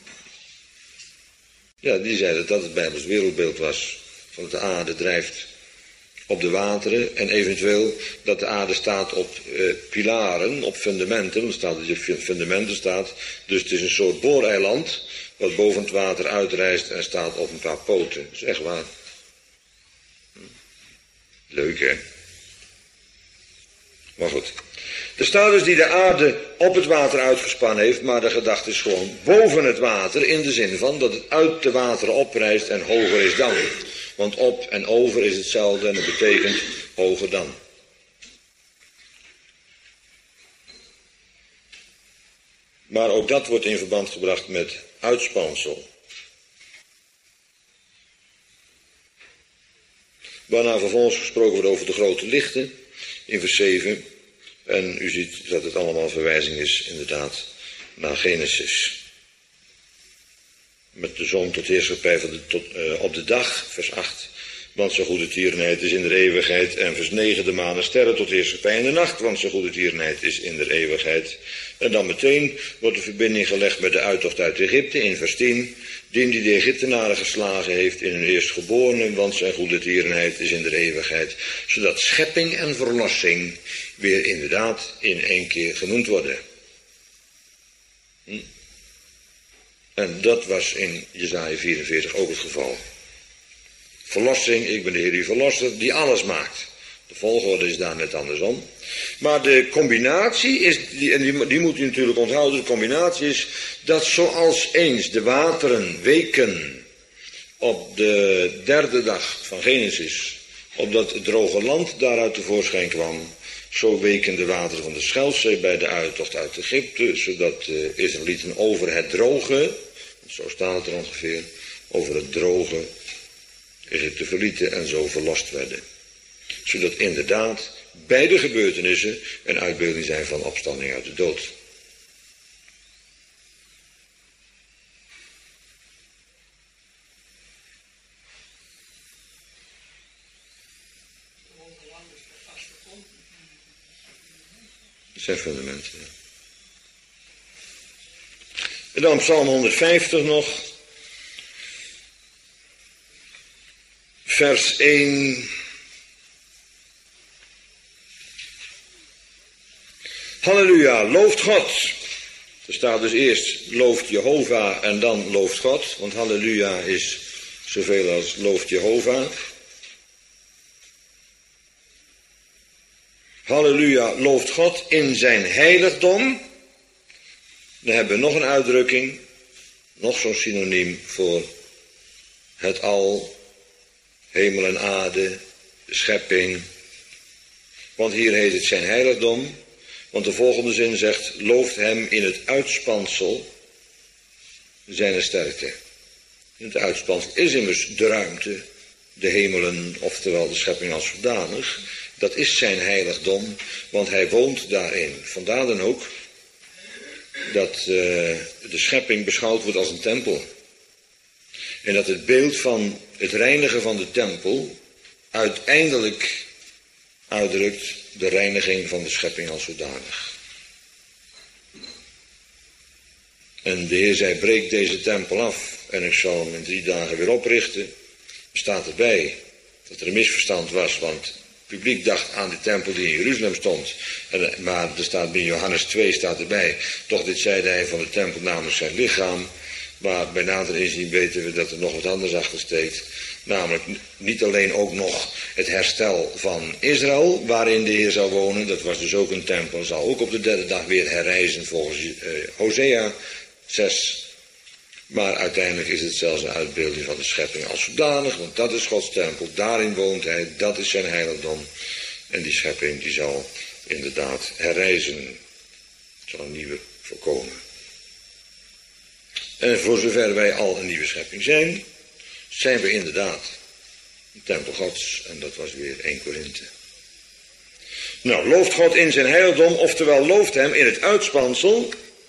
A: Ja, die zei dat dat het Bijbels wereldbeeld was. Van dat de aarde drijft op de wateren en eventueel dat de aarde staat op uh, pilaren, op fundamenten. Dan staat dat je op fundamenten staat. Dus het is een soort booreiland wat boven het water uitrijst en staat op een paar poten. Dat is echt waar. Leuk, hè? Maar goed. Er staat dus die de aarde op het water uitgespannen heeft, maar de gedachte is gewoon boven het water, in de zin van dat het uit de wateren oprijst en hoger is dan. Want op en over is hetzelfde en dat betekent hoger dan. Maar ook dat wordt in verband gebracht met uitspansel. Waarna vervolgens gesproken wordt over de grote lichten, in vers zeven. En u ziet dat het allemaal verwijzing is inderdaad naar Genesis. Met de zon tot heerschappij van de, tot, uh, op de dag, vers acht. Want zo goede tierenheid is in de eeuwigheid. En vers negen, de maan en sterren tot heerschappij in de nacht. Want zo goede tierenheid is in de eeuwigheid. En dan meteen wordt de verbinding gelegd met de uittocht uit Egypte in vers tien. Die die de Egyptenaren geslagen heeft in hun eerstgeborenen. Want zijn goede tierenheid is in de eeuwigheid. Zodat schepping en verlossing weer inderdaad in één keer genoemd worden. Hm? En dat was in Jesaja vierenveertig ook het geval. Verlossing, ik ben de Heer die verlosser, die alles maakt. De volgorde is daar net andersom. Maar de combinatie is, die, en die, die moet u natuurlijk onthouden, de combinatie is dat zoals eens de wateren weken op de derde dag van Genesis, opdat het droge land daaruit tevoorschijn kwam, zo weken de wateren van de Schelfzee bij de uittocht uit Egypte, zodat de Israëlieten over het droge, zo staat het er ongeveer, over het droge Egypte verlieten en zo verlost werden. Zodat inderdaad beide gebeurtenissen een uitbeelding zijn van opstanding uit de dood. Dat zijn fundamenten. Ja. En dan Psalm honderdvijftig nog. Vers één. Halleluja, looft God. Er staat dus eerst looft Jehovah en dan looft God. Want halleluja is zoveel als looft Jehovah. Halleluja, looft God in zijn heiligdom. Dan hebben we nog een uitdrukking. Nog zo'n synoniem voor het al. Hemel en aarde, de schepping. Want hier heet het zijn heiligdom. Want de volgende zin zegt, looft hem in het uitspansel zijn sterkte. In het uitspansel is immers de ruimte, de hemelen, oftewel de schepping als zodanig. Dat is zijn heiligdom, want hij woont daarin. Vandaar dan ook dat uh, de schepping beschouwd wordt als een tempel. En dat het beeld van het reinigen van de tempel uiteindelijk uitdrukt de reiniging van de schepping als zodanig. En de Heer zei, breek deze tempel af en ik zal hem in drie dagen weer oprichten. Er staat erbij dat er een misverstand was, want het publiek dacht aan de tempel die in Jeruzalem stond. En, maar er staat bij Johannes twee staat erbij, toch dit zeide hij van de tempel namelijk zijn lichaam. Maar bij nader inzien weten we dat er nog wat anders achter steekt. Namelijk niet alleen ook nog het herstel van Israël, waarin de Heer zou wonen. Dat was dus ook een tempel. Zal ook op de derde dag weer herrijzen volgens uh, Hosea zes. Maar uiteindelijk is het zelfs een uitbeelding van de schepping als zodanig. Want dat is Gods tempel. Daarin woont hij. Dat is zijn heiligdom. En die schepping die zal inderdaad herrijzen. Er zal een nieuwe voorkomen. En voor zover wij al een nieuwe schepping zijn, zijn we inderdaad een tempel Gods. En dat was weer één Korinthe. Nou, looft God in zijn heiligdom, oftewel looft hem in het uitspansel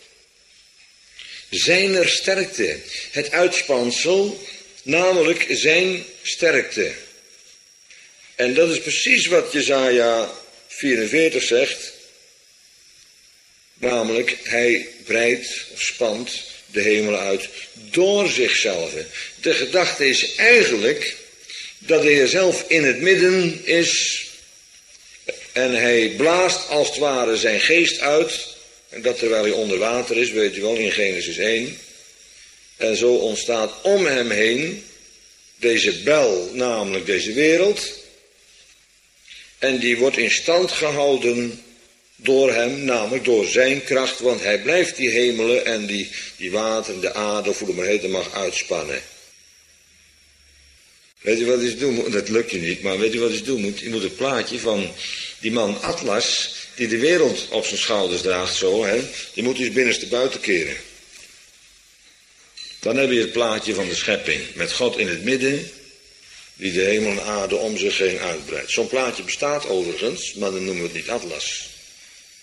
A: zijner sterkte. Het uitspansel, namelijk zijn sterkte. En dat is precies wat Jesaja vierenveertig zegt. Namelijk, hij breidt of spant de hemel uit door zichzelf. De gedachte is eigenlijk dat de Heer zelf in het midden is en hij blaast als het ware zijn geest uit. En dat terwijl hij onder water is, weet u wel, in Genesis één. En zo ontstaat om hem heen deze bel, namelijk deze wereld. En die wordt in stand gehouden door hem, namelijk door zijn kracht, want hij blijft die hemelen en die, die water, de aarde, of hoe het maar heet, mag uitspannen. Weet u wat hij doen moet? Dat lukt je niet, maar weet u wat hij doen moet? Je moet het plaatje van die man Atlas, die de wereld op zijn schouders draagt zo, hè, die moet eens binnenste buiten keren. Dan heb je het plaatje van de schepping, met God in het midden, die de hemel en aarde om zich heen uitbreidt. Zo'n plaatje bestaat overigens, maar dan noemen we het niet Atlas.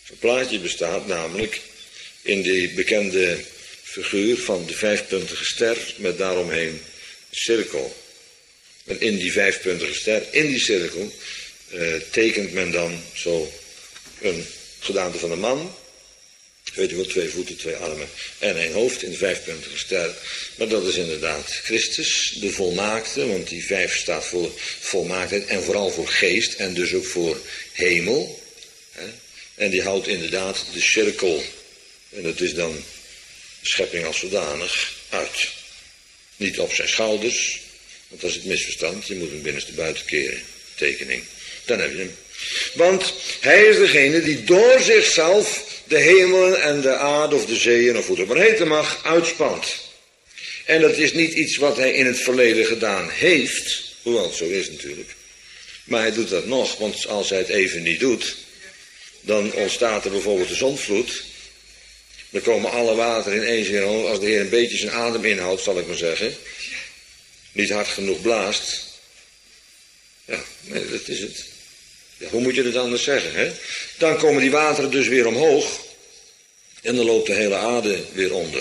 A: Het plaatje bestaat namelijk in die bekende figuur van de vijfpuntige ster met daaromheen een cirkel. En in die vijfpuntige ster, in die cirkel, uh, tekent men dan zo een gedaante van een man. Weet u wel, twee voeten, twee armen en één hoofd in de vijfpuntige ster. Maar dat is inderdaad Christus, de volmaakte, want die vijf staat voor volmaaktheid en vooral voor geest en dus ook voor hemel. Hè? En die houdt inderdaad de cirkel, en dat is dan de schepping als zodanig, uit. Niet op zijn schouders, want dat is het misverstand, je moet hem binnenste buiten keren, tekening. Dan heb je hem. Want hij is degene die door zichzelf de hemelen en de aarde of de zeeën of hoe het maar heten mag, uitspant. En dat is niet iets wat hij in het verleden gedaan heeft, hoewel het zo is natuurlijk. Maar hij doet dat nog, want als hij het even niet doet, dan ontstaat er bijvoorbeeld de zondvloed. Dan komen alle wateren ineens weer om, als de Heer een beetje zijn adem inhoudt, zal ik maar zeggen. Niet hard genoeg blaast. Ja, nee, dat is het. Ja, hoe moet je het anders zeggen, hè? Dan komen die wateren dus weer omhoog. En dan loopt de hele aarde weer onder.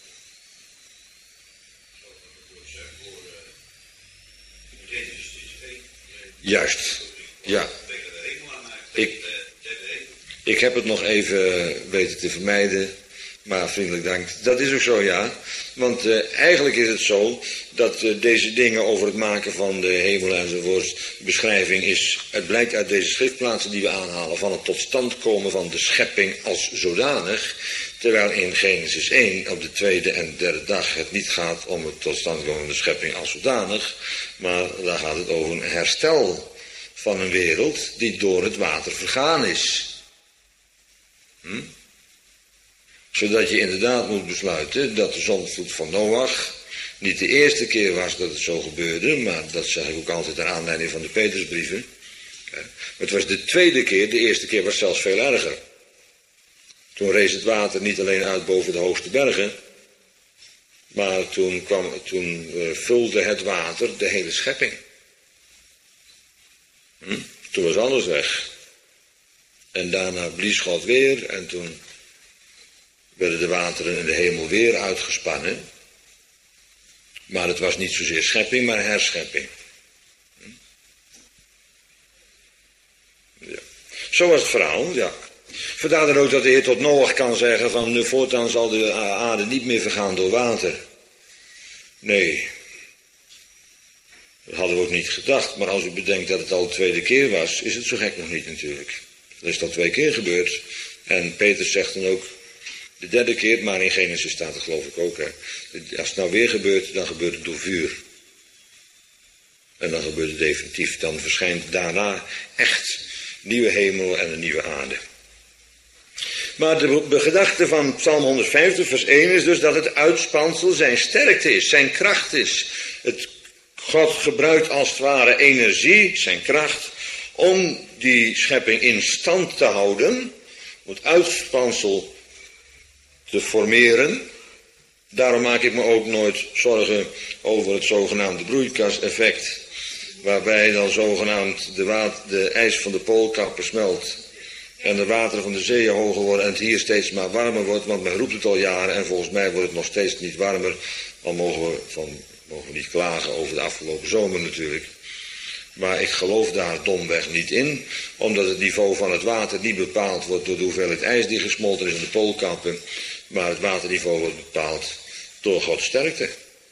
A: Juist, ja. Ik, ik heb het nog even weten te vermijden. Maar vriendelijk dank. Dat is ook zo, ja. Want uh, eigenlijk is het zo dat uh, deze dingen over het maken van de hemel enzovoorts, beschrijving is, het blijkt uit deze schriftplaatsen die we aanhalen, van het tot stand komen van de schepping als zodanig. Terwijl in Genesis één op de tweede en derde dag het niet gaat om het tot stand komen van de schepping als zodanig. Maar daar gaat het over een herstel van een wereld die door het water vergaan is. Hm? Zodat je inderdaad moet besluiten dat de zondvloed van Noach niet de eerste keer was dat het zo gebeurde, maar dat zeg ik ook altijd naar aanleiding van de Petrusbrieven. Het was de tweede keer, de eerste keer was zelfs veel erger. Toen rees het water niet alleen uit boven de hoogste bergen, maar toen, kwam, toen uh, vulde het water de hele schepping. Hm? Toen was alles weg. En daarna blies God weer en toen werden de wateren in de hemel weer uitgespannen. Maar het was niet zozeer schepping, maar herschepping. Ja. Zo was het verhaal, ja. Vandaar dan ook dat de Heer tot Noach kan zeggen van nu voortaan zal de aarde niet meer vergaan door water. Nee. Dat hadden we ook niet gedacht. Maar als u bedenkt dat het al de tweede keer was, is het zo gek nog niet natuurlijk. Dat is al twee keer gebeurd. En Petrus zegt dan ook de derde keer, maar in Genesis staat het geloof ik ook. Hè. Als het nou weer gebeurt, dan gebeurt het door vuur. En dan gebeurt het definitief. Dan verschijnt daarna echt nieuwe hemel en een nieuwe aarde. Maar de, de gedachte van Psalm honderdvijftig vers één is dus dat het uitspansel zijn sterkte is, zijn kracht is. Het, God gebruikt als het ware energie, zijn kracht, om die schepping in stand te houden. Om het uitspansel te formeren. Daarom maak ik me ook nooit zorgen over het zogenaamde broeikaseffect. Waarbij dan zogenaamd de, water, de ijs van de poolkappen smelt. En de wateren van de zeeën hoger worden en het hier steeds maar warmer wordt. Want men roept het al jaren en volgens mij wordt het nog steeds niet warmer. Dan mogen we, van, mogen we niet klagen over de afgelopen zomer natuurlijk. Maar ik geloof daar domweg niet in. Omdat het niveau van het water niet bepaald wordt door de hoeveelheid ijs die gesmolten is in de poolkappen. Maar het waterniveau wordt bepaald door Gods sterkte.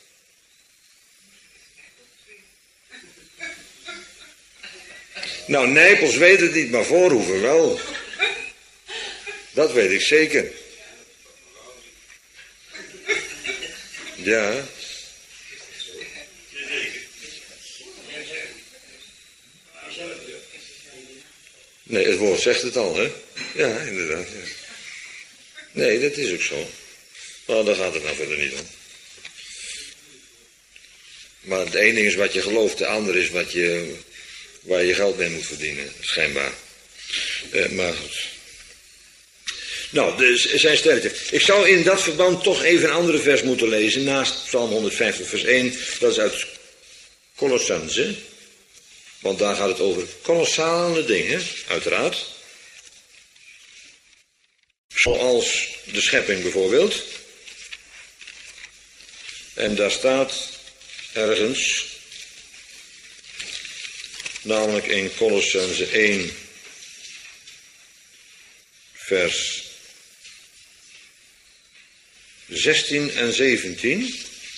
A: Nou, Nijpels weet het niet, maar Voorhoeven wel. Dat weet ik zeker. Ja. Nee, het woord zegt het al, hè? Ja, inderdaad. Ja. Nee, dat is ook zo. Maar daar gaat het nou verder niet om. Maar het ene ding is wat je gelooft, de andere is wat je, waar je geld mee moet verdienen, schijnbaar. Eh, maar goed. Nou, dus zijn sterkte. Ik zou in dat verband toch even een andere vers moeten lezen, naast Psalm honderdvijftig vers één. Dat is uit Colossense. Want daar gaat het over kolossale dingen, uiteraard. Zoals de schepping bijvoorbeeld. En daar staat ergens, namelijk in Kolossenzen één, vers zestien en zeventien.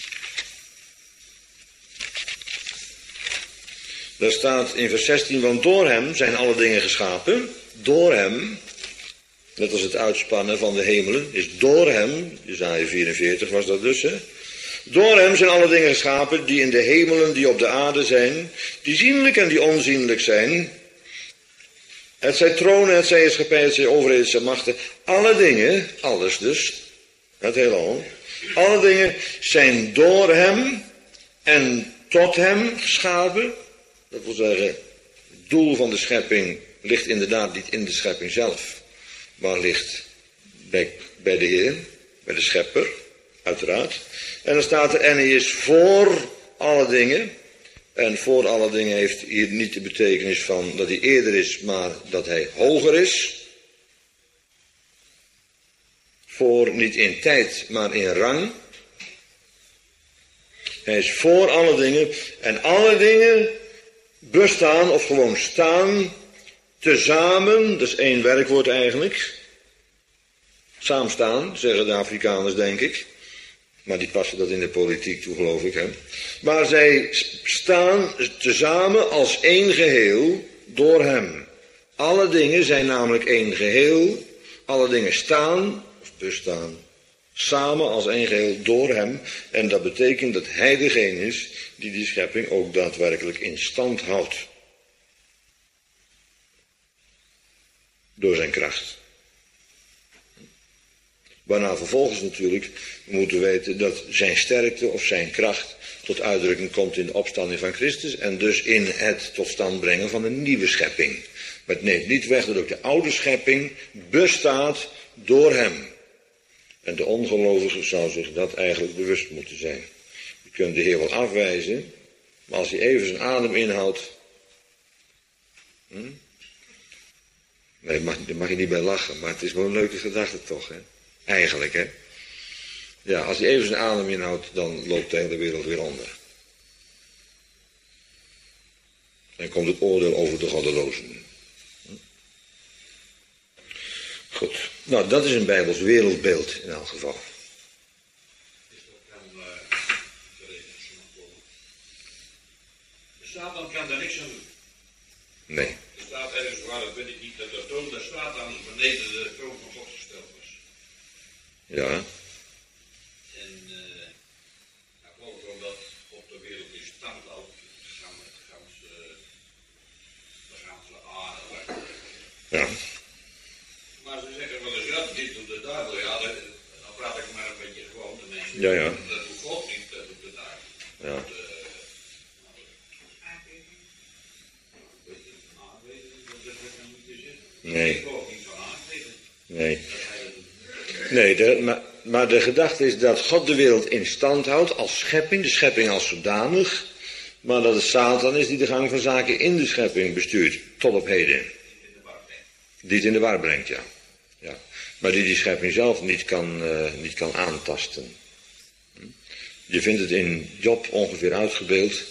A: Daar staat in vers zestien, want door hem zijn alle dingen geschapen. Door hem, net als het uitspannen van de hemelen, is door hem, Jesaja vierenveertig was dat dus, hè. Door hem zijn alle dingen geschapen die in de hemelen, die op de aarde zijn, die zienlijk en die onzienlijk zijn. Het zij tronen, het zij heerschappij, het zij overheden, het zij machten. Alle dingen, alles dus, het heelal, alle dingen zijn door hem en tot hem geschapen. Dat wil zeggen, het doel van de schepping ligt inderdaad niet in de schepping zelf, maar ligt bij, bij de Heer, bij de Schepper, uiteraard. En dan staat er, en hij is voor alle dingen. En voor alle dingen heeft hier niet de betekenis van dat hij eerder is, maar dat hij hoger is. Voor niet in tijd, maar in rang. Hij is voor alle dingen. En alle dingen bestaan, of gewoon staan, tezamen, dat is één werkwoord eigenlijk. Saamstaan, zeggen de Afrikaners, denk ik. Maar die passen dat in de politiek toe, geloof ik. Hè? Maar zij staan tezamen als één geheel door hem. Alle dingen zijn namelijk één geheel. Alle dingen staan, of bestaan, samen als één geheel door hem. En dat betekent dat hij degene is die die schepping ook daadwerkelijk in stand houdt. Door zijn kracht. Waarna vervolgens natuurlijk we moeten weten dat zijn sterkte of zijn kracht tot uitdrukking komt in de opstanding van Christus en dus in het tot stand brengen van een nieuwe schepping. Maar het neemt niet weg dat ook de oude schepping bestaat door hem. En de ongelovige zou zich dat eigenlijk bewust moeten zijn. Je kunt de Heer wel afwijzen, maar als hij even zijn adem inhoudt. Hm? Nee, daar mag, mag je niet bij lachen, maar het is wel een leuke gedachte toch, hè? Eigenlijk, hè. Ja, als hij even zijn adem inhoudt, dan loopt de hele wereld weer onder. En komt het oordeel over de goddelozen. Goed. Nou, dat is een Bijbels wereldbeeld in elk geval.
B: De Satan kan daar niks aan doen.
A: Nee.
B: Er staat ergens, waar dat weet ik niet, dat de troon der Satans beneden de troon van God gesteld was.
A: Ja.
B: En uh, nou, geloof ik wel dat op de wereld in stand houdt. Dan gaan, gaan ze, dan gaan ze aarden.
A: Ja.
B: Maar ze zeggen wel eens, ja, dit doet de duivel. Ja, dan, dan praat ik maar een beetje gewoon de mensen.
A: Ja, ja.
B: Dat doet God niet, dat doet de duivel.
A: Ja.
B: Dat, uh,
A: Nee. Nee. Nee, de, maar, maar de gedachte is dat God de wereld in stand houdt als schepping, de schepping als zodanig, maar dat het Satan is die de gang van zaken in de schepping bestuurt, tot op heden. Die het in de war brengt, ja. Ja. Maar die die schepping zelf niet kan, uh, niet kan aantasten. Je vindt het in Job ongeveer uitgebeeld.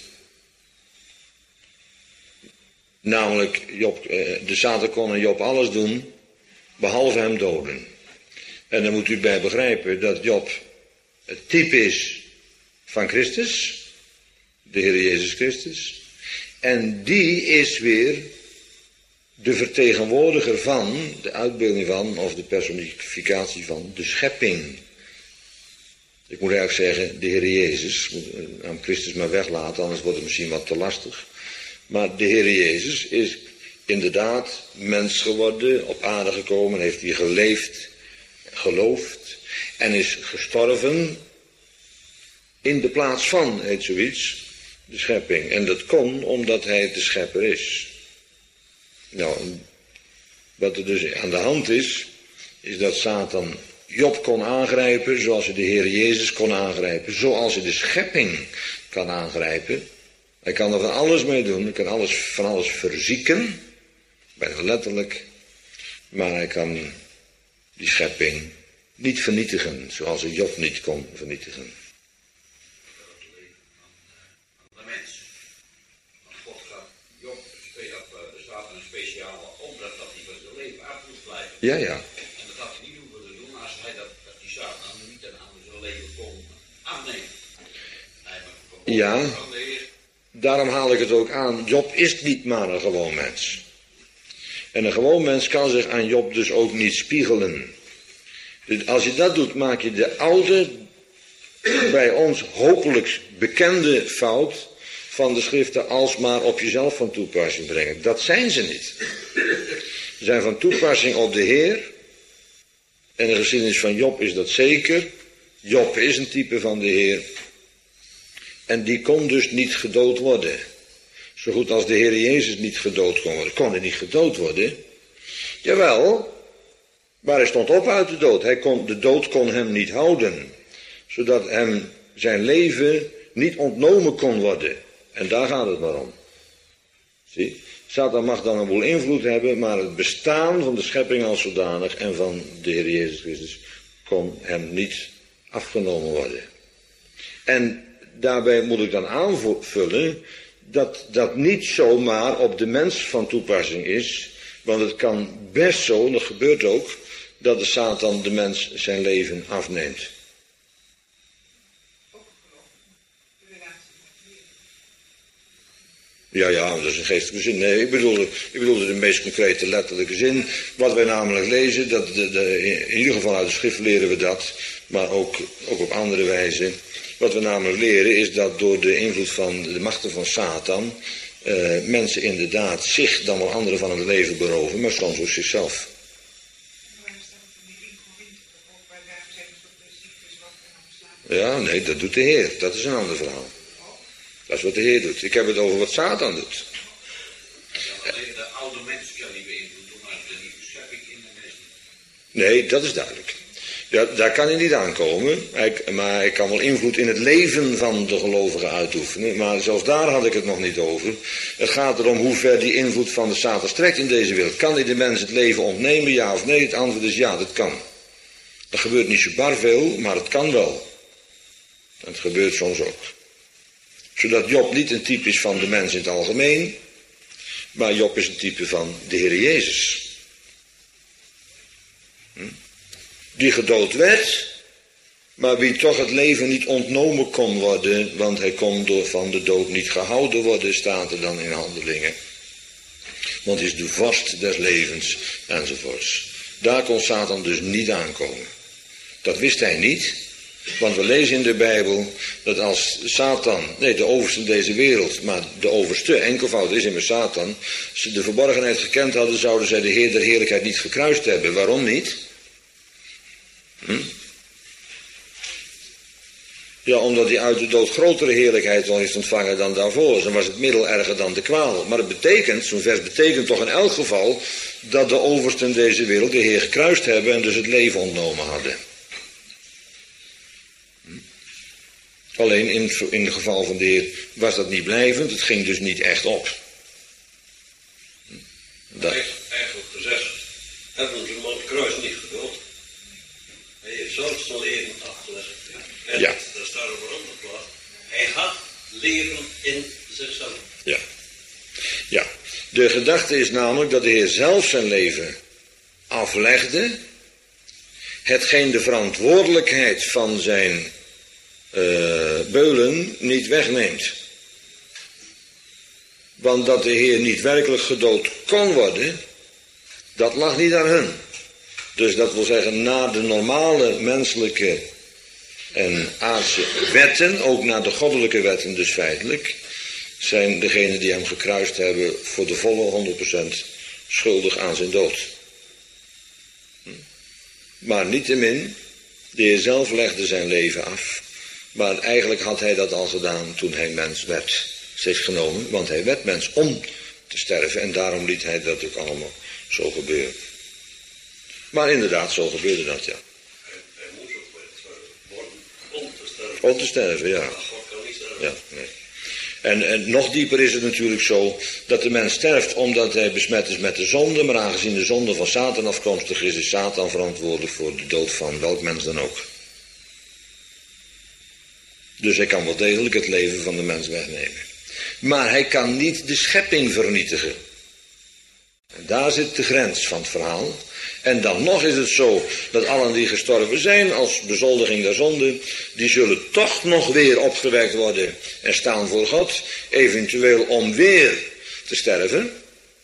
A: Namelijk, Job, de Satan kon aan Job alles doen, behalve hem doden. En dan moet u bij begrijpen dat Job het type is van Christus, de Heer Jezus Christus. En die is weer de vertegenwoordiger van, de uitbeelding van, of de personificatie van de schepping. Ik moet eigenlijk zeggen, de Heer Jezus, ik moet naam Christus maar weglaten, anders wordt het misschien wat te lastig. Maar de Heer Jezus is inderdaad mens geworden, op aarde gekomen, heeft hier geleefd, geloofd en is gestorven in de plaats van, heet zoiets, de schepping. En dat kon omdat hij de schepper is. Nou, wat er dus aan de hand is, is dat Satan Job kon aangrijpen zoals hij de Heer Jezus kon aangrijpen, zoals hij de schepping kan aangrijpen. Hij kan er van alles mee doen, hij kan alles, van alles verzieken, bijna letterlijk, maar hij kan die schepping niet vernietigen, zoals hij Job niet kon vernietigen.
B: De mens. Want God gaat Job, er staat een speciale opdracht dat hij van zijn leven af moest blijven.
A: Ja, ja.
B: En dat had hij niet hoeven doen als hij dat, dat die Satan niet aan zijn leven kon afnemen. Hij heeft
A: Ja.
B: van de Heer.
A: Daarom haal ik het ook aan. Job is niet maar een gewoon mens. En een gewoon mens kan zich aan Job dus ook niet spiegelen. Dus als je dat doet, maak je de oude, bij ons hopelijk bekende fout van de schriften alsmaar op jezelf van toepassing brengen. Dat zijn ze niet. Ze zijn van toepassing op de Heer. En de geschiedenis van Job is dat zeker. Job is een type van de Heer. En die kon dus niet gedood worden. Zo goed als de Heer Jezus niet gedood kon worden. Kon hij niet gedood worden? Jawel, maar hij stond op uit de dood. Hij kon, de dood kon hem niet houden. Zodat hem zijn leven niet ontnomen kon worden. En daar gaat het maar om. Zie? Satan mag dan een boel invloed hebben, maar het bestaan van de schepping als zodanig en van de Heer Jezus Christus kon hem niet afgenomen worden. En daarbij moet ik dan aanvullen dat dat niet zomaar op de mens van toepassing is, want het kan best zo, en dat gebeurt ook, dat de Satan de mens zijn leven afneemt. Ja, ja, dat is een geestelijke zin. Nee, ik bedoelde, ik bedoelde de meest concrete letterlijke zin. Wat wij namelijk lezen, dat de, de, in ieder geval uit de schrift leren we dat, maar ook, ook op andere wijze. Wat we namelijk leren is dat door de invloed van de machten van Satan uh, mensen inderdaad zich dan wel anderen van het leven beroven, maar soms ook zichzelf. Ja, nee, dat doet de Heer. Dat is een ander verhaal. Dat is wat de Heer doet. Ik heb het over wat Satan doet.
B: Alleen de oude mens kan niet beïnvloeden, maar de nieuwe schepping in de mens niet.
A: Nee, dat is duidelijk. Ja, daar kan hij niet aankomen, hij, maar hij kan wel invloed in het leven van de gelovigen uitoefenen. Maar zelfs daar had ik het nog niet over. Het gaat erom hoe ver die invloed van de Satan strekt in deze wereld. Kan hij de mens het leven ontnemen, ja of nee? Het antwoord is ja, dat kan. Dat gebeurt niet zo bar veel, maar het kan wel. En het gebeurt soms ook. Zodat Job niet een type is van de mens in het algemeen, maar Job is een type van de Heer Jezus. Hm? Die gedood werd, maar wie toch het leven niet ontnomen kon worden, want hij kon door van de dood niet gehouden worden, staat er dan in Handelingen. Want hij is de vorst des levens, enzovoorts. Daar kon Satan dus niet aankomen. Dat wist hij niet. Want we lezen in de Bijbel dat als Satan, nee de overste in deze wereld, maar de overste, enkelvoud is immers Satan, ze de verborgenheid gekend hadden, zouden zij de Heer der Heerlijkheid niet gekruist hebben. Waarom niet? Hm? Ja, omdat hij uit de dood grotere heerlijkheid al heeft ontvangen dan daarvoor. Dan was het middel erger dan de kwaal. Maar het betekent, zo'n vers betekent toch in elk geval, dat de oversten in deze wereld de Heer gekruist hebben en dus het leven ontnomen hadden. Alleen in, in het geval van de Heer was dat niet blijvend, het ging dus niet echt op.
C: Dat heeft eigenlijk gezegd, hebben we hem aan het kruis niet gedood. Hij heeft zelf zijn leven afgelegd. En
A: ja.
C: daar staat er voor andere plaats. Hij had leven in zichzelf.
A: Ja. Ja. De gedachte is namelijk dat de Heer zelf zijn leven aflegde, hetgeen de verantwoordelijkheid van zijn Uh, beulen niet wegneemt. Want dat de Heer niet werkelijk gedood kon worden, dat lag niet aan hun. Dus dat wil zeggen, na de normale menselijke en aardse wetten, ook na de goddelijke wetten dus feitelijk, zijn degenen die hem gekruist hebben voor de volle honderd procent schuldig aan zijn dood. Hm. Maar niettemin, de Heer zelf legde zijn leven af. Maar eigenlijk had hij dat al gedaan toen hij mens werd, zich genomen. Want hij werd mens om te sterven en daarom liet hij dat ook allemaal zo gebeuren. Maar inderdaad, zo gebeurde dat, ja.
C: Hij, hij moest ook worden om te sterven.
A: Om te sterven, ja.
C: God kan niet sterven.
A: Ja, nee. En, en nog dieper is het natuurlijk zo dat de mens sterft omdat hij besmet is met de zonde. Maar aangezien de zonde van Satan afkomstig is, is Satan verantwoordelijk voor de dood van welk mens dan ook. Dus hij kan wel degelijk het leven van de mens wegnemen. Maar hij kan niet de schepping vernietigen. En daar zit de grens van het verhaal. En dan nog is het zo dat allen die gestorven zijn als bezoldiging der zonde, die zullen toch nog weer opgewekt worden en staan voor God, eventueel om weer te sterven.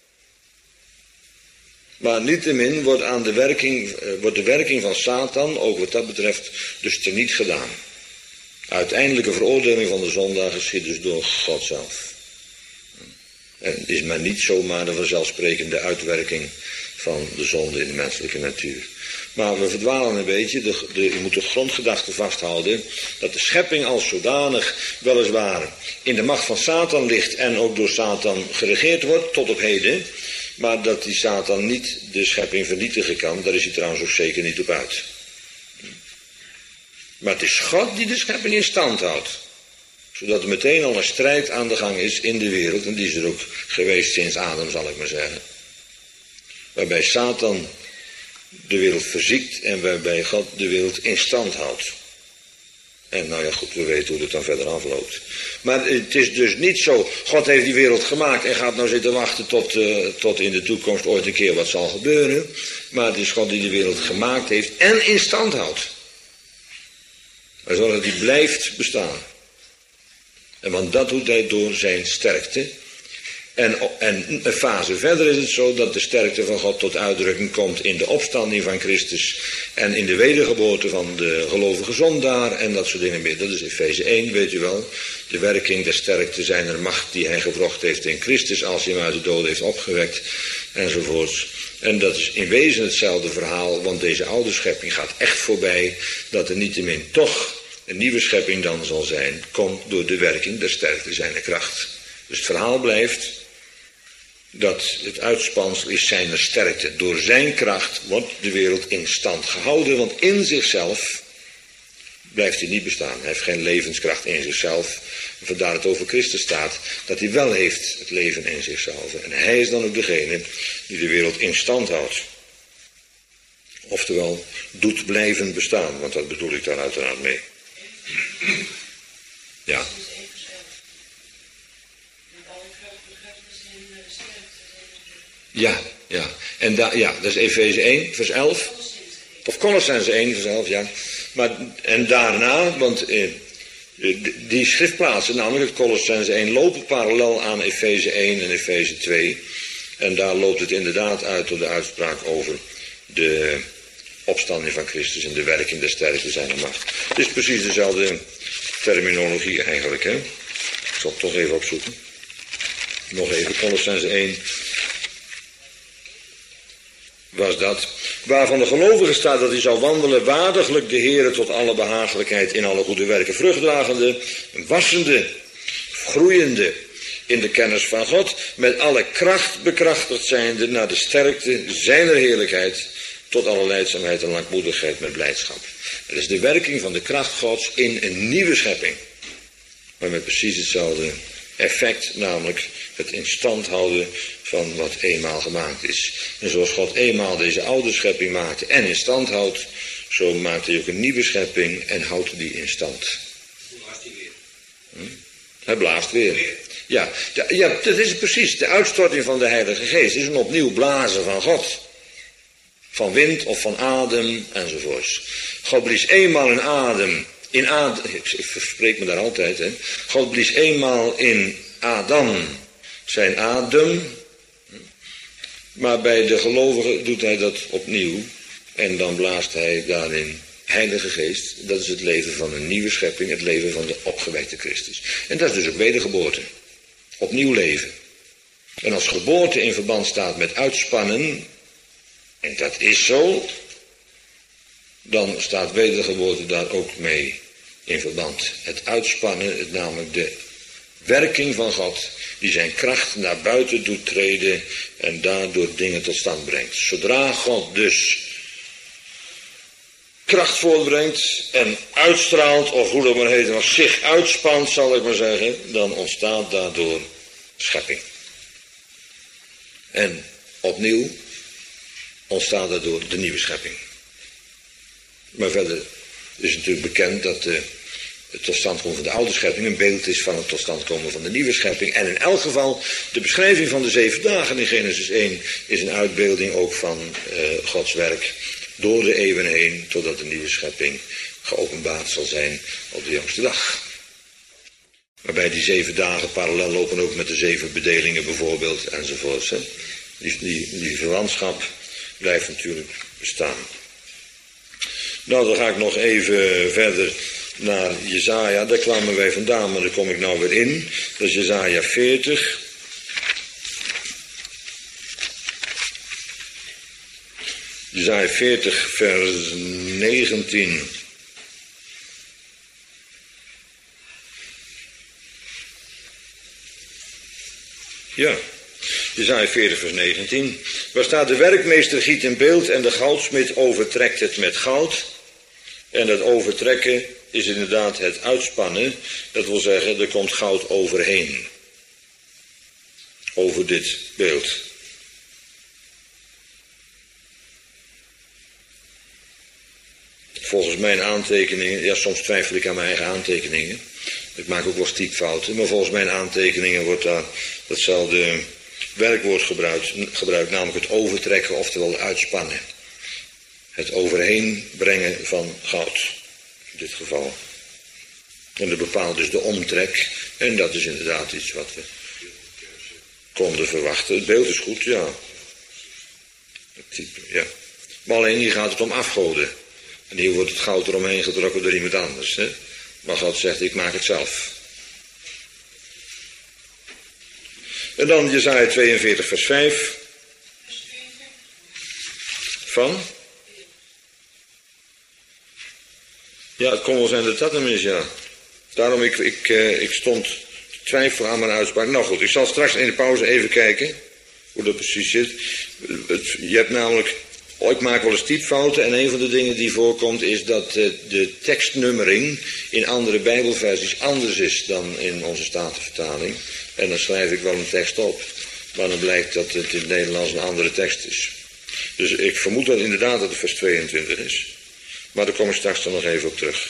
A: Maar niettemin wordt, aan de werking, wordt de werking van Satan, ook wat dat betreft, dus teniet gedaan. Uiteindelijke veroordeling van de zondaar geschiet dus door God zelf. En het is maar niet zomaar de vanzelfsprekende uitwerking van de zonde in de menselijke natuur. Maar we verdwalen een beetje. De, de, je moet de grondgedachte vasthouden dat de schepping als zodanig weliswaar in de macht van Satan ligt en ook door Satan geregeerd wordt tot op heden. Maar dat die Satan niet de schepping vernietigen kan, daar is hij trouwens ook zeker niet op uit. Maar het is God die de schepping in stand houdt. Zodat er meteen al een strijd aan de gang is in de wereld. En die is er ook geweest sinds Adam, zal ik maar zeggen. Waarbij Satan de wereld verziekt en waarbij God de wereld in stand houdt. En nou ja, goed, we weten hoe het dan verder afloopt. Maar het is dus niet zo, God heeft die wereld gemaakt en gaat nou zitten wachten tot, uh, tot in de toekomst ooit een keer wat zal gebeuren. Maar het is God die de wereld gemaakt heeft en in stand houdt. Hij zorgt dat die blijft bestaan. En want dat doet hij door zijn sterkte. En, en een fase verder is het zo dat de sterkte van God tot uitdrukking komt in de opstanding van Christus. En in de wedergeboorte van de gelovige zondaar en dat soort dingen meer. Dat is Efeze één, weet u wel. De werking der sterkte zijner macht die hij gewrocht heeft in Christus als hij hem uit de dood heeft opgewekt. Enzovoorts. En dat is in wezen hetzelfde verhaal, want deze oude schepping gaat echt voorbij. Dat er niettemin toch een nieuwe schepping dan zal zijn, komt door de werking der sterkte zijner kracht. Dus het verhaal blijft dat het uitspansel is zijner sterkte. Door zijn kracht wordt de wereld in stand gehouden, want in zichzelf blijft hij niet bestaan. Hij heeft geen levenskracht in zichzelf. Vandaar het over Christus staat, dat hij wel heeft het leven in zichzelf. En hij is dan ook degene die de wereld in stand houdt. Oftewel, doet blijven bestaan, want dat bedoel ik daar uiteraard mee. Ja. Ja, ja. En da, ja, dat is Efeze één, vers elf. Of Kolossenzen één, vers elf, ja. Maar, en daarna, want eh, die schriftplaatsen, namelijk het Kolossenzen één, lopen parallel aan Efeze één en Efeze twee. En daar loopt het inderdaad uit door de uitspraak over de opstanding van Christus en de werking der sterkte zijner macht. Het is precies dezelfde terminologie eigenlijk, hè. Ik zal het toch even opzoeken. Nog even, Kolossenzen één. Was dat, waarvan de gelovige staat dat hij zou wandelen waardiglijk de Heere tot alle behagelijkheid in alle goede werken vruchtdragende, wassende, groeiende in de kennis van God, met alle kracht bekrachtigd zijnde naar de sterkte zijner heerlijkheid, tot alle lijdzaamheid en langmoedigheid met blijdschap. Het is de werking van de kracht Gods in een nieuwe schepping, maar met precies hetzelfde effect, namelijk het in stand houden van wat eenmaal gemaakt is. En zoals God eenmaal deze oude schepping maakte en in stand houdt, zo maakt hij ook een nieuwe schepping en houdt die in stand.
B: Hoe blaast hij weer?
A: Hm? Hij blaast weer. Ja, ja, dat is precies. De uitstorting van de Heilige Geest is een opnieuw blazen van God. Van wind of van adem enzovoorts. God blies eenmaal een adem. In adem, ik, ik verspreek me daar altijd, hè. God blies eenmaal in Adam zijn adem. Maar bij de gelovigen doet hij dat opnieuw. En dan blaast hij daarin Heilige Geest. Dat is het leven van een nieuwe schepping. Het leven van de opgewekte Christus. En dat is dus ook wedergeboorte. Opnieuw leven. En als geboorte in verband staat met uitspannen. En dat is zo. Dan staat wedergeboorte daar ook mee in verband. Het uitspannen, het namelijk de werking van God, die zijn kracht naar buiten doet treden en daardoor dingen tot stand brengt. Zodra God dus kracht voortbrengt en uitstraalt, of hoe dat maar heet, of zich uitspant, zal ik maar zeggen, dan ontstaat daardoor schepping. En opnieuw ontstaat daardoor de nieuwe schepping. Maar verder is natuurlijk bekend dat de, het totstandkomen van de oude schepping een beeld is van het totstandkomen van de nieuwe schepping. En in elk geval, de beschrijving van de zeven dagen in Genesis één is een uitbeelding ook van uh, Gods werk door de eeuwen heen, totdat de nieuwe schepping geopenbaard zal zijn op de jongste dag. Waarbij die zeven dagen parallel lopen ook met de zeven bedelingen bijvoorbeeld enzovoorts. Hè. Die, die, die verwantschap blijft natuurlijk bestaan. Nou, dan ga ik nog even verder naar Jesaja. Daar kwamen wij vandaan, maar daar kom ik nou weer in. Dat is Jesaja veertig. Jesaja veertig, vers negentien. Ja, Jesaja veertig, vers negentien. Waar staat: de werkmeester giet een beeld en de goudsmid overtrekt het met goud. En dat overtrekken is inderdaad het uitspannen. Dat wil zeggen, er komt goud overheen. Over dit beeld. Volgens mijn aantekeningen, ja, soms twijfel ik aan mijn eigen aantekeningen. Ik maak ook wel typfouten, maar volgens mijn aantekeningen wordt daar datzelfde werkwoord gebruikt, gebruikt, namelijk het overtrekken, oftewel uitspannen. Het overheen brengen van goud, in dit geval. En dat bepaalt dus de omtrek, en dat is inderdaad iets wat we konden verwachten. Het beeld is goed, ja. Het type, ja. Maar alleen hier gaat het om afgoden. En hier wordt het goud eromheen getrokken door iemand anders. Hè? Maar God zegt, ik maak het zelf. En dan Jesaja tweeënveertig vers vijf. Van? Ja, het kon wel zijn dat dat hem is, ja. Daarom ik, ik, uh, ik stond te twijfelen aan mijn uitspraak. Nou goed, ik zal straks in de pauze even kijken hoe dat precies zit. Het, je hebt namelijk... Oh, ik maak wel eens typfouten en een van de dingen die voorkomt is dat uh, de tekstnummering in andere bijbelversies anders is dan in onze Statenvertaling. En dan schrijf ik wel een tekst op, maar dan blijkt dat het in het Nederlands een andere tekst is. Dus ik vermoed dat inderdaad dat het vers tweeëntwintig is. Maar daar kom ik straks dan nog even op terug.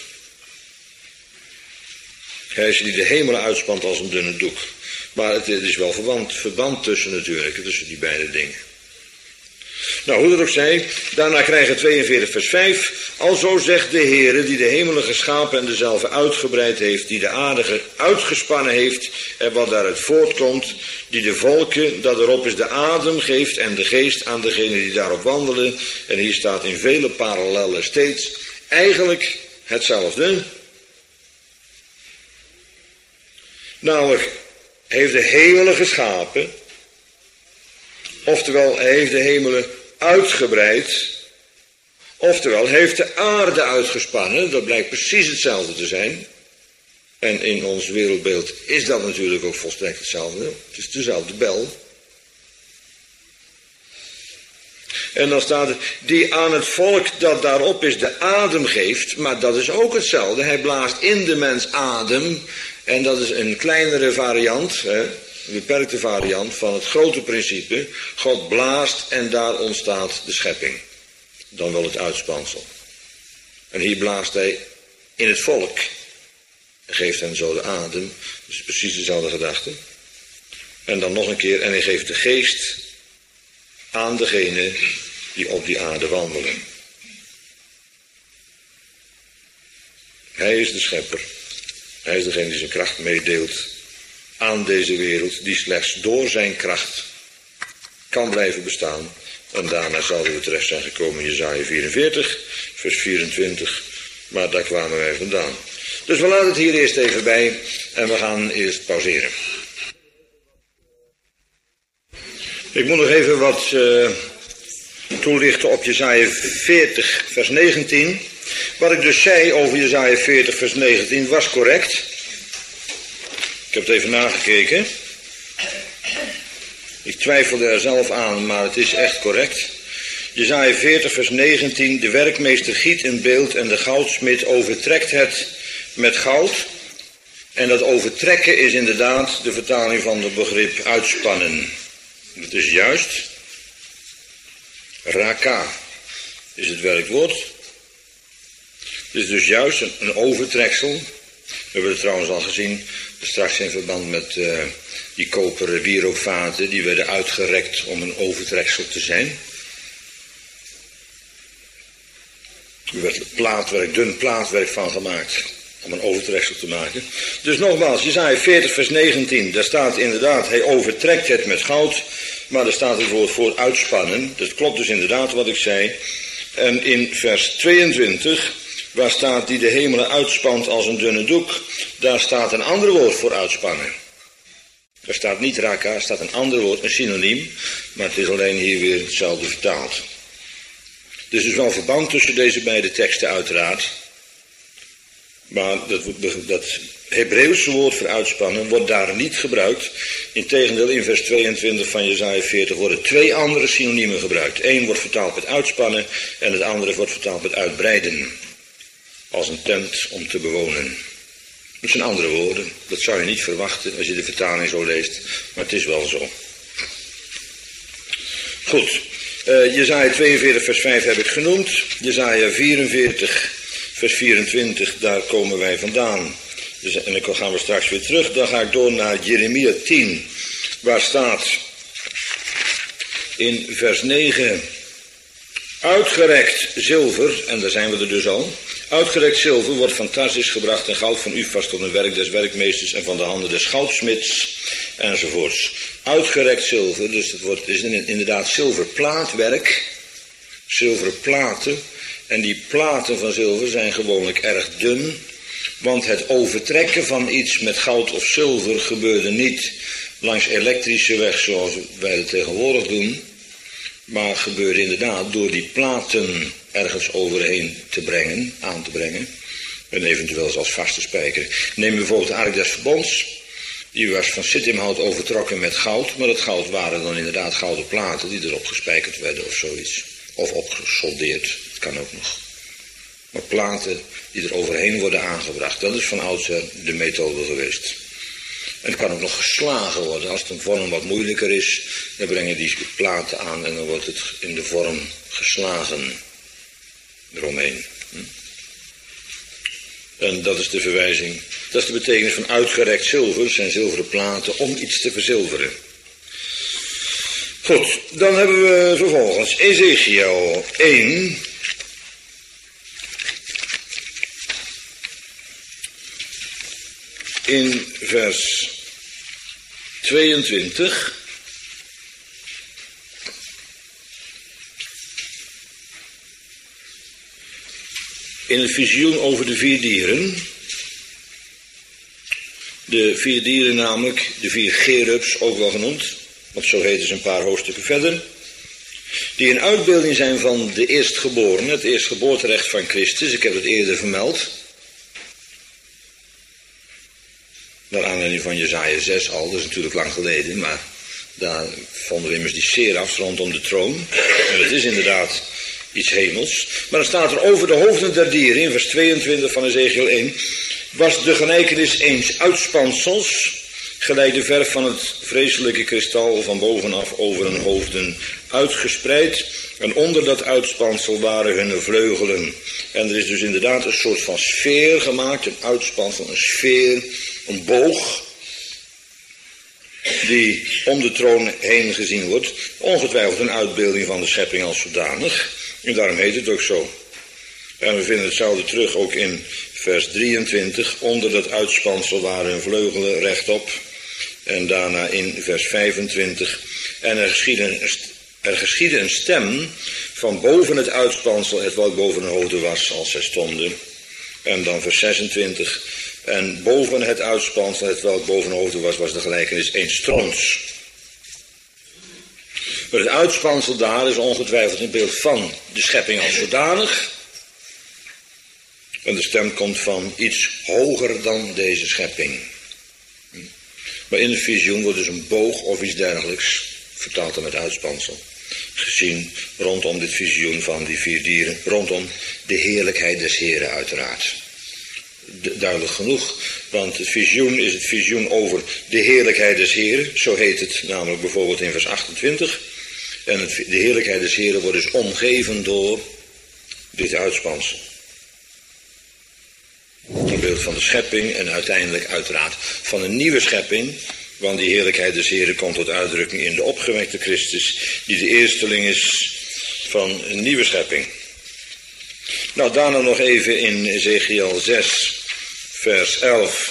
A: Hij is die de hemelen uitspant als een dunne doek. Maar het, het is wel verband, verband tussen natuurlijk, tussen die beide dingen. Nou, hoe dat ook zij, daarna krijgen we tweeënveertig vers vijf. Alzo zegt de Heere, die de hemelen geschapen en dezelfde uitgebreid heeft, die de aarde uitgespannen heeft en wat daaruit voortkomt, die de volken, dat erop is de adem geeft en de geest aan degenen die daarop wandelen. En hier staat in vele parallellen steeds eigenlijk hetzelfde. Namelijk, hij heeft de hemelen geschapen, oftewel hij heeft de hemelen uitgebreid, oftewel hij heeft de aarde uitgespannen. Dat blijkt precies hetzelfde te zijn. En in ons wereldbeeld is dat natuurlijk ook volstrekt hetzelfde. Het is dezelfde bel. En dan staat er, die aan het volk dat daarop is de adem geeft, maar dat is ook hetzelfde. Hij blaast in de mens adem en dat is een kleinere variant, hè, een beperkte variant van het grote principe. God blaast en daar ontstaat de schepping. Dan wel het uitspansel. En hier blaast hij in het volk. En geeft hen zo de adem. Dus precies dezelfde gedachte. En dan nog een keer. En hij geeft de geest aan degene die op die aarde wandelen. Hij is de schepper. Hij is degene die zijn kracht meedeelt aan deze wereld, die slechts door zijn kracht kan blijven bestaan. En daarna zouden we terecht zijn gekomen in Jesaja vierenveertig, vers vierentwintig. Maar daar kwamen wij vandaan. Dus we laten het hier eerst even bij en we gaan eerst pauzeren. Ik moet nog even wat uh, toelichten op Jesaja veertig, vers negentien. Wat ik dus zei over Jesaja veertig, vers negentien was correct. Ik heb het even nagekeken. Ik twijfelde er zelf aan, maar het is echt correct. Jesaja veertig vers negentien, de werkmeester giet een beeld en de goudsmid overtrekt het met goud. En dat overtrekken is inderdaad de vertaling van het begrip uitspannen. Dat is juist. Raka is het werkwoord. Het is dus juist een, een overtreksel. We hebben het trouwens al gezien, straks in verband met uh, die koperen wierookvaten, die werden uitgerekt om een overtreksel te zijn. Er werd plaatwerk, dun plaatwerk van gemaakt, om een overtreksel te maken. Dus nogmaals, Jesaja veertig vers negentien, daar staat inderdaad, hij overtrekt het met goud, maar er staat het woord voor uitspannen. Dat klopt dus inderdaad wat ik zei. En in vers tweeëntwintig, waar staat die de hemelen uitspant als een dunne doek, daar staat een ander woord voor uitspannen. Er staat niet raka, er staat een ander woord, een synoniem, maar het is alleen hier weer hetzelfde vertaald. Dus er is wel verband tussen deze beide teksten uiteraard. Maar dat, dat Hebreeuwse woord voor uitspannen wordt daar niet gebruikt. Integendeel, in vers tweeëntwintig van Jesaja veertig worden twee andere synoniemen gebruikt. Eén wordt vertaald met uitspannen en het andere wordt vertaald met uitbreiden. Als een tent om te bewonen. Dat zijn andere woorden. Dat zou je niet verwachten als je de vertaling zo leest. Maar het is wel zo. Goed. Uh, Jesaja tweeënveertig vers vijf heb ik genoemd. Jesaja vierenveertig vers vierentwintig, daar komen wij vandaan. Dus, en dan gaan we straks weer terug. Dan ga ik door naar Jeremia tien. Waar staat in vers negen. Uitgerekt zilver, en daar zijn we er dus al. Uitgerekt zilver wordt van Tarsis gebracht en goud van Ufas tot een werk des werkmeesters en van de handen des goudsmids enzovoorts. Uitgerekt zilver, dus het wordt, is inderdaad zilverplaatwerk, zilveren platen. En die platen van zilver zijn gewoonlijk erg dun, want het overtrekken van iets met goud of zilver gebeurde niet langs elektrische weg zoals wij het tegenwoordig doen, maar gebeurde inderdaad door die platen ergens overheen te brengen, aan te brengen, en eventueel zelfs vast te spijkeren. Neem bijvoorbeeld de Ark des Verbonds, die was van sittimhout overtrokken met goud, maar dat goud waren dan inderdaad gouden platen die erop gespijkerd werden of zoiets, of opgesoldeerd, dat kan ook nog. Maar platen die er overheen worden aangebracht, dat is van oudsher de methode geweest. En het kan ook nog geslagen worden. Als het een vorm wat moeilijker is, dan brengen die platen aan en dan wordt het in de vorm geslagen eromheen. Hm? En dat is de verwijzing. Dat is de betekenis van uitgerekt zilver, zijn zilveren platen, om iets te verzilveren. Goed, dan hebben we vervolgens Ezekiel één. In vers tweeëntwintig. In het visioen over de vier dieren. De vier dieren namelijk, de vier cherubs ook wel genoemd, want zo heten ze een paar hoofdstukken verder. Die een uitbeelding zijn van de eerstgeborene, het eerstgeboorterecht van Christus. Ik heb het eerder vermeld. Naar aanleiding van Jesaja zes al, dat is natuurlijk lang geleden, maar daar vonden we immers die serafs rondom de troon. En het is inderdaad iets hemels. Maar dan staat er over de hoofden der dieren, in vers tweeëntwintig van Ezekiel één, was de gelijkenis eens uitspansels, gelijk de verf van het vreselijke kristal van bovenaf over hun hoofden uitgespreid. En onder dat uitspansel waren hun vleugelen. En er is dus inderdaad een soort van sfeer gemaakt, een uitspansel, een sfeer, een boog, die om de troon heen gezien wordt. Ongetwijfeld een uitbeelding van de schepping als zodanig. En daarom heet het ook zo. En we vinden hetzelfde terug ook in vers drieëntwintig. Onder dat uitspansel waren hun vleugelen rechtop. En daarna in vers vijfentwintig. En er geschiedde, er geschiedde een stem van boven het uitspansel, het welk boven hun hoofden was als zij stonden. En dan vers zesentwintig. En boven het uitspansel, het welk boven hun hoofden was, was de gelijkenis een strons. Maar het uitspansel daar is ongetwijfeld een beeld van de schepping als zodanig. En de stem komt van iets hoger dan deze schepping. Maar in het visioen wordt dus een boog of iets dergelijks vertaald dan met uitspansel. gezien rondom dit visioen van die vier dieren, rondom de heerlijkheid des Heren uiteraard. Du- duidelijk genoeg, want het visioen is het visioen over de heerlijkheid des Heren, zo heet het namelijk bijvoorbeeld in vers achtentwintig. En het, de heerlijkheid des Heren wordt dus omgeven door dit uitspansel. Een beeld van de schepping en uiteindelijk uiteraard van een nieuwe schepping. Want die heerlijkheid des Heren komt tot uitdrukking in de opgewekte Christus, die de eersteling is van een nieuwe schepping. Nou, daarna nog even in Ezechiel zes, vers elf.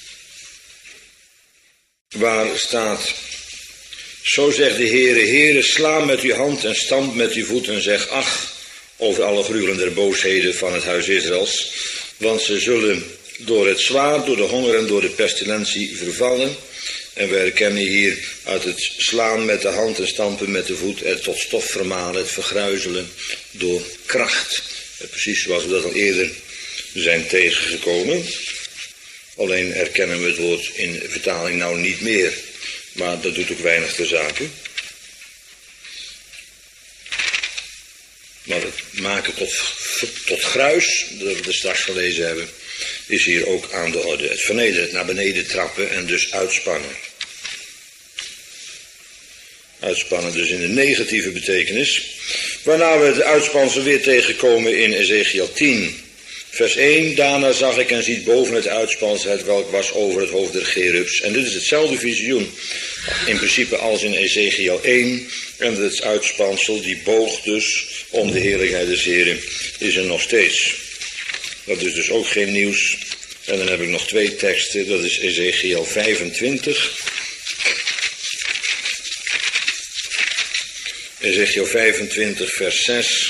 A: Waar staat: Zo zegt de Heere, Heere, sla met uw hand en stamp met uw voet en zeg ach over alle gruwelen der boosheden van het huis Israëls. Want ze zullen door het zwaard, door de honger en door de pestilentie vervallen. En we herkennen hier uit het slaan met de hand en stampen met de voet, het tot stof vermalen, het vergruizelen door kracht. Precies zoals we dat al eerder zijn tegengekomen. Alleen herkennen we het woord in vertaling nou niet meer. Maar dat doet ook weinig ter zake. Maar het maken tot, tot gruis, dat we straks gelezen hebben, is hier ook aan de orde. Het vernederen, het naar beneden trappen en dus uitspannen. Uitspannen dus in de negatieve betekenis. Waarna we de uitspansel weer tegenkomen in Ezechiel tien. Vers één. Daarna zag ik en ziet boven het uitspansel het welk was over het hoofd der cherubs. En dit is hetzelfde visioen. In principe als in Ezechiel één. En het uitspansel die boog dus om de heerlijkheid des Heren is er nog steeds. Dat is dus ook geen nieuws. En dan heb ik nog twee teksten. Dat is Ezechiel vijfentwintig. Ezechiel vijfentwintig vers zes.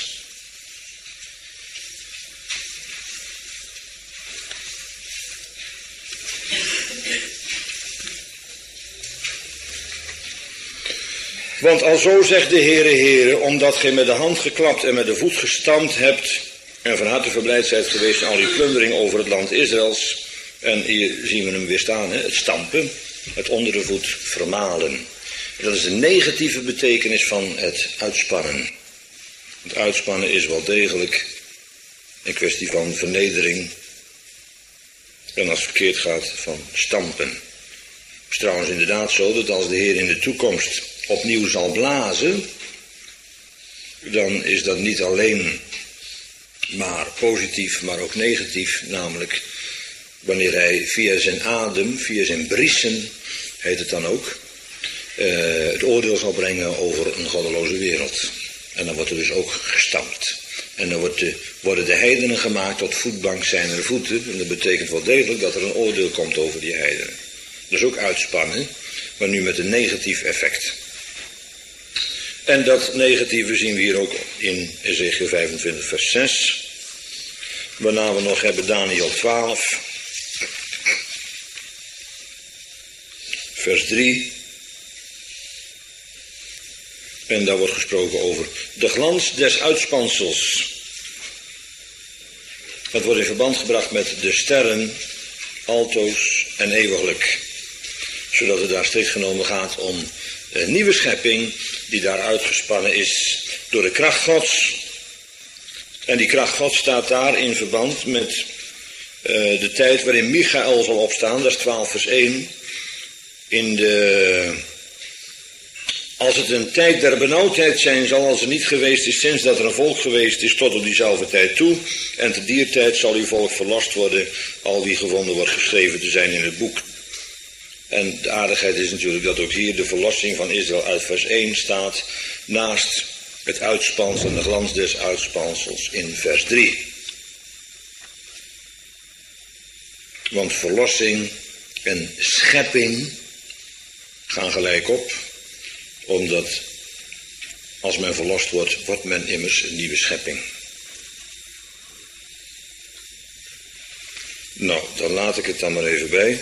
A: Want alzo zegt de Heere, Heere, omdat gij met de hand geklapt en met de voet gestampt hebt en van harte verblijd zijt geweest in al die plundering over het land Israëls. En hier zien we hem weer staan, hè? Het stampen, het onder de voet vermalen. Dat is de negatieve betekenis van het uitspannen. Het uitspannen is wel degelijk een kwestie van vernedering. En als het verkeerd gaat, van stampen. Het is trouwens inderdaad zo dat als de Heer in de toekomst opnieuw zal blazen, dan is dat niet alleen maar positief, maar ook negatief. Namelijk wanneer hij via zijn adem, via zijn briesen, heet het dan ook, Uh, het oordeel zal brengen over een goddeloze wereld. En dan wordt er dus ook gestampt. En dan wordt de, worden de heidenen gemaakt tot voetbank zijner voeten. En dat betekent wel degelijk dat er een oordeel komt over die heidenen. Dat is ook uitspannen, maar nu met een negatief effect. En dat negatieve zien we hier ook in Ezechiel vijfentwintig vers zes. Waarna we nog hebben Daniel twaalf. Vers drie. En daar wordt gesproken over de glans des uitspansels. Dat wordt in verband gebracht met de sterren, altoos en eeuwiglijk. Zodat het daar strikt genomen gaat om een nieuwe schepping die daar uitgespannen is door de kracht Gods. En die kracht Gods staat daar in verband met uh, de tijd waarin Michael zal opstaan. Dat is twaalf vers één. In de... Als het een tijd der benauwdheid zijn zal, als er niet geweest is sinds dat er een volk geweest is tot op diezelfde tijd toe. En te dier tijd zal uw volk verlost worden, al wie gevonden wordt geschreven te zijn in het boek. En de aardigheid is natuurlijk dat ook hier de verlossing van Israël uit vers één staat, naast het uitspansel en de glans des uitspansels in vers drie. Want verlossing en schepping gaan gelijk op. Omdat als men verlost wordt, wordt men immers een nieuwe schepping. Nou, dan laat ik het dan maar even bij.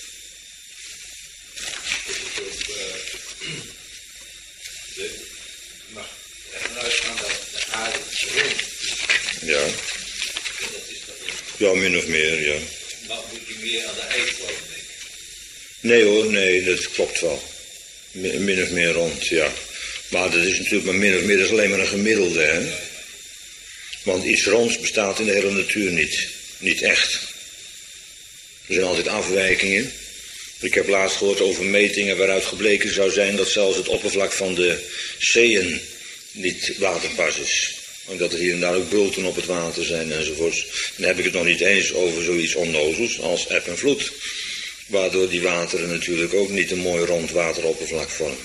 C: Je mag ervan uitgaan dat de aarde is rond.
A: Ja.
C: Dat is dat
A: Ja, min of meer, ja.
C: maar moet je meer aan de eikloon denken?
A: Nee hoor, nee, dat klopt wel. Min of meer rond, ja. Maar dat is natuurlijk maar min of meer, dat is alleen maar een gemiddelde, hè. Want iets ronds bestaat in de hele natuur niet. Niet echt. Er zijn altijd afwijkingen. Ik heb laatst gehoord over metingen waaruit gebleken zou zijn dat zelfs het oppervlak van de zeeën niet waterpas is. Omdat er hier en daar ook bulten op het water zijn enzovoorts. Dan heb ik het nog niet eens over zoiets onnozels als eb en vloed. Waardoor die wateren natuurlijk ook niet een mooi rond wateroppervlak vormen.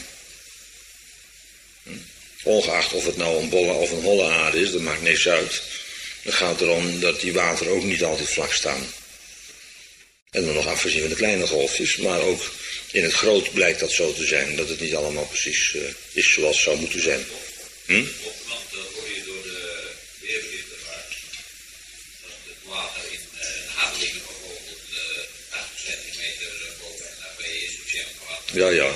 A: Ongeacht of het nou een bolle of een holle aarde is, dat maakt niks uit. Het gaat erom dat die wateren ook niet altijd vlak staan. En dan nog afgezien van de kleine golfjes, maar ook in het groot blijkt dat zo te zijn. Dat het niet allemaal precies uh, is zoals het zou moeten zijn. Hm?
B: Want dat hoor je door de weerberichten vaak. Dat het water in uh, Adelingen bijvoorbeeld uh, tachtig centimeter boven N A B is.
A: Ja, ja.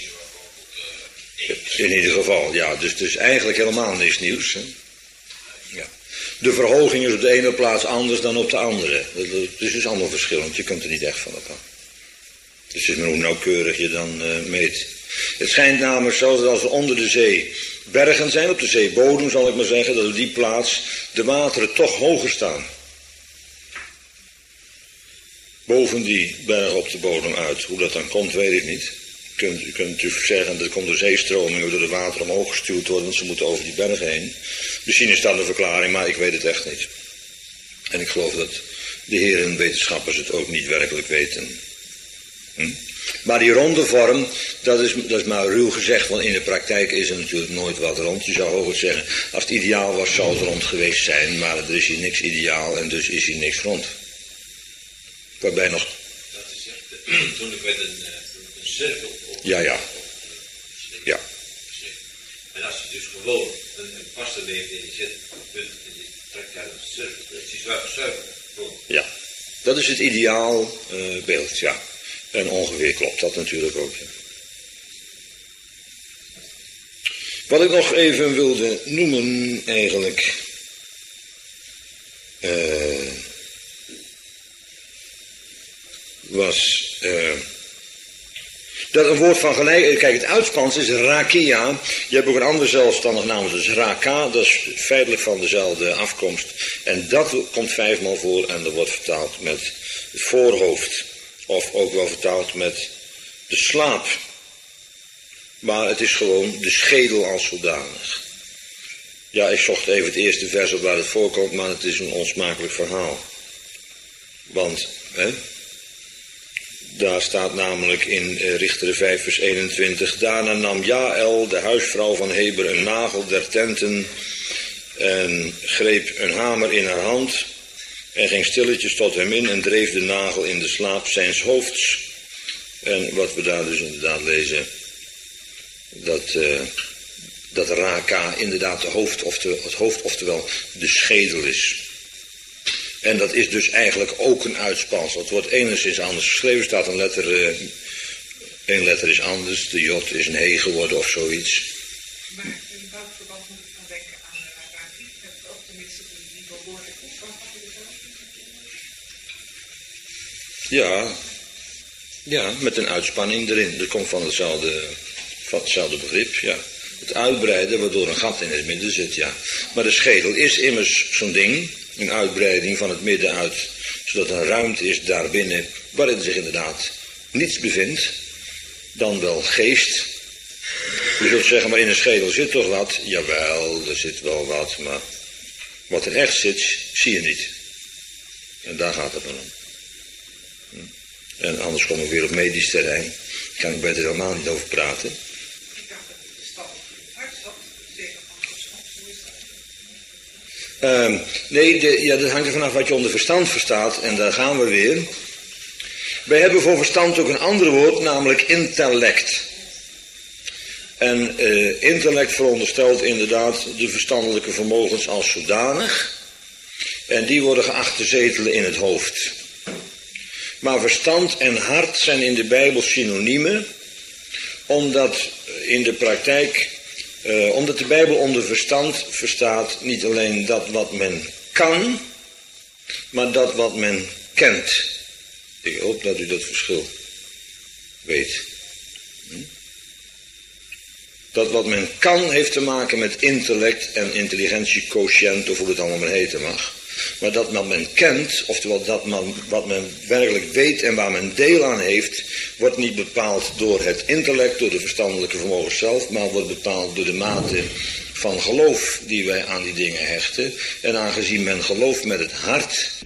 A: In ieder geval, ja. Dus het is eigenlijk helemaal niks nieuws. Hè? Ja. De verhoging is op de ene plaats anders dan op de andere. Het is dus allemaal verschillend. Je kunt er niet echt van op aan. Dus het is maar hoe nauwkeurig je dan uh, meet. Het schijnt namelijk zo dat als er onder de zee bergen zijn, op de zeebodem zal ik maar zeggen, dat op die plaats de wateren toch hoger staan. Boven die berg op de bodem uit. Hoe dat dan komt, weet ik niet. Je kunt, je kunt natuurlijk zeggen dat er komt door zeestroming, waardoor de water omhoog gestuurd wordt, want ze moeten over die bergen heen. Misschien is dat een verklaring, maar ik weet het echt niet. En ik geloof dat de heren wetenschappers het ook niet werkelijk weten. Hm? Maar die ronde vorm, dat is, dat is maar ruw gezegd, want in de praktijk is er natuurlijk nooit wat rond. Je zou hooguit zeggen, als het ideaal was, zou het rond geweest zijn, maar er is hier niks ideaal en dus is hier niks rond. Waarbij nog...
C: Dat is echt, toen ik met een, een cirkel op...
A: Ja, ja. Ja.
C: En als je dus gewoon een, een pasta neemt en je zet een punt en je trekt daar een cirkel, dat is die zuiver.
A: Ja, dat is het ideaal uh, beeld, ja. En ongeveer klopt dat natuurlijk ook. Ja. Wat ik nog even wilde noemen eigenlijk... Uh, was... Uh, dat een woord van gelijk... Kijk, het uitspans is rakia. Je hebt ook een andere zelfstandig naam, dus raka. Dat is feitelijk van dezelfde afkomst. En dat komt vijfmaal voor en dat wordt vertaald met het voorhoofd. Of ook wel vertaald met de slaap. Maar het is gewoon de schedel als zodanig. Ja, ik zocht even het eerste vers op waar het voorkomt, maar het is een onsmakelijk verhaal. Want, hè... Daar staat namelijk in uh, Richteren vijf vers eenentwintig. Daarna nam Jaël, de huisvrouw van Heber, een nagel der tenten en greep een hamer in haar hand en ging stilletjes tot hem in en dreef de nagel in de slaap zijns hoofds. En wat we daar dus inderdaad lezen, dat, uh, dat Raka inderdaad de hoofd, oftewel, het hoofd, oftewel de schedel is. En dat is dus eigenlijk ook een uitspansel. Het wordt enigszins anders geschreven. staat een letter, uh, één letter is anders. De J is een H geworden of zoiets.
D: Maar in welk verband moet ik dan denken aan de Raki? Met ook tenminste die behoorlijk is van
A: Ja, ja, met een uitspanning erin. Dat komt van hetzelfde, van hetzelfde begrip, ja. Het uitbreiden waardoor een gat in het midden zit, ja. Maar de schedel is immers zo'n ding... Een uitbreiding van het midden uit, zodat er een ruimte is daarbinnen waarin zich inderdaad niets bevindt, dan wel geest. Je zult zeggen, maar in een schedel zit toch wat? Jawel, er zit wel wat, maar wat er echt zit, zie je niet. En daar gaat het dan om. En anders kom ik weer op medisch terrein. Daar kan ik beter helemaal niet over praten.
D: Ik dacht dat het de stand in het hart zat, tegen
A: Uh, nee, de, ja, dat hangt er vanaf wat je onder verstand verstaat. En daar gaan we weer. Wij hebben voor verstand ook een ander woord, namelijk intellect. En uh, intellect veronderstelt inderdaad de verstandelijke vermogens als zodanig. En die worden geacht te zetelen in het hoofd. Maar verstand en hart zijn in de Bijbel synoniemen. Omdat in de praktijk... Uh, omdat de Bijbel onder verstand verstaat niet alleen dat wat men kan, maar dat wat men kent. Ik hoop dat u dat verschil weet. Hm? Dat wat men kan heeft te maken met intellect en intelligentiequotient, of hoe het allemaal maar heten mag. Maar dat wat men kent, oftewel dat man, wat men werkelijk weet en waar men deel aan heeft, wordt niet bepaald door het intellect, door de verstandelijke vermogens zelf, maar wordt bepaald door de mate van geloof die wij aan die dingen hechten. En aangezien men gelooft met het hart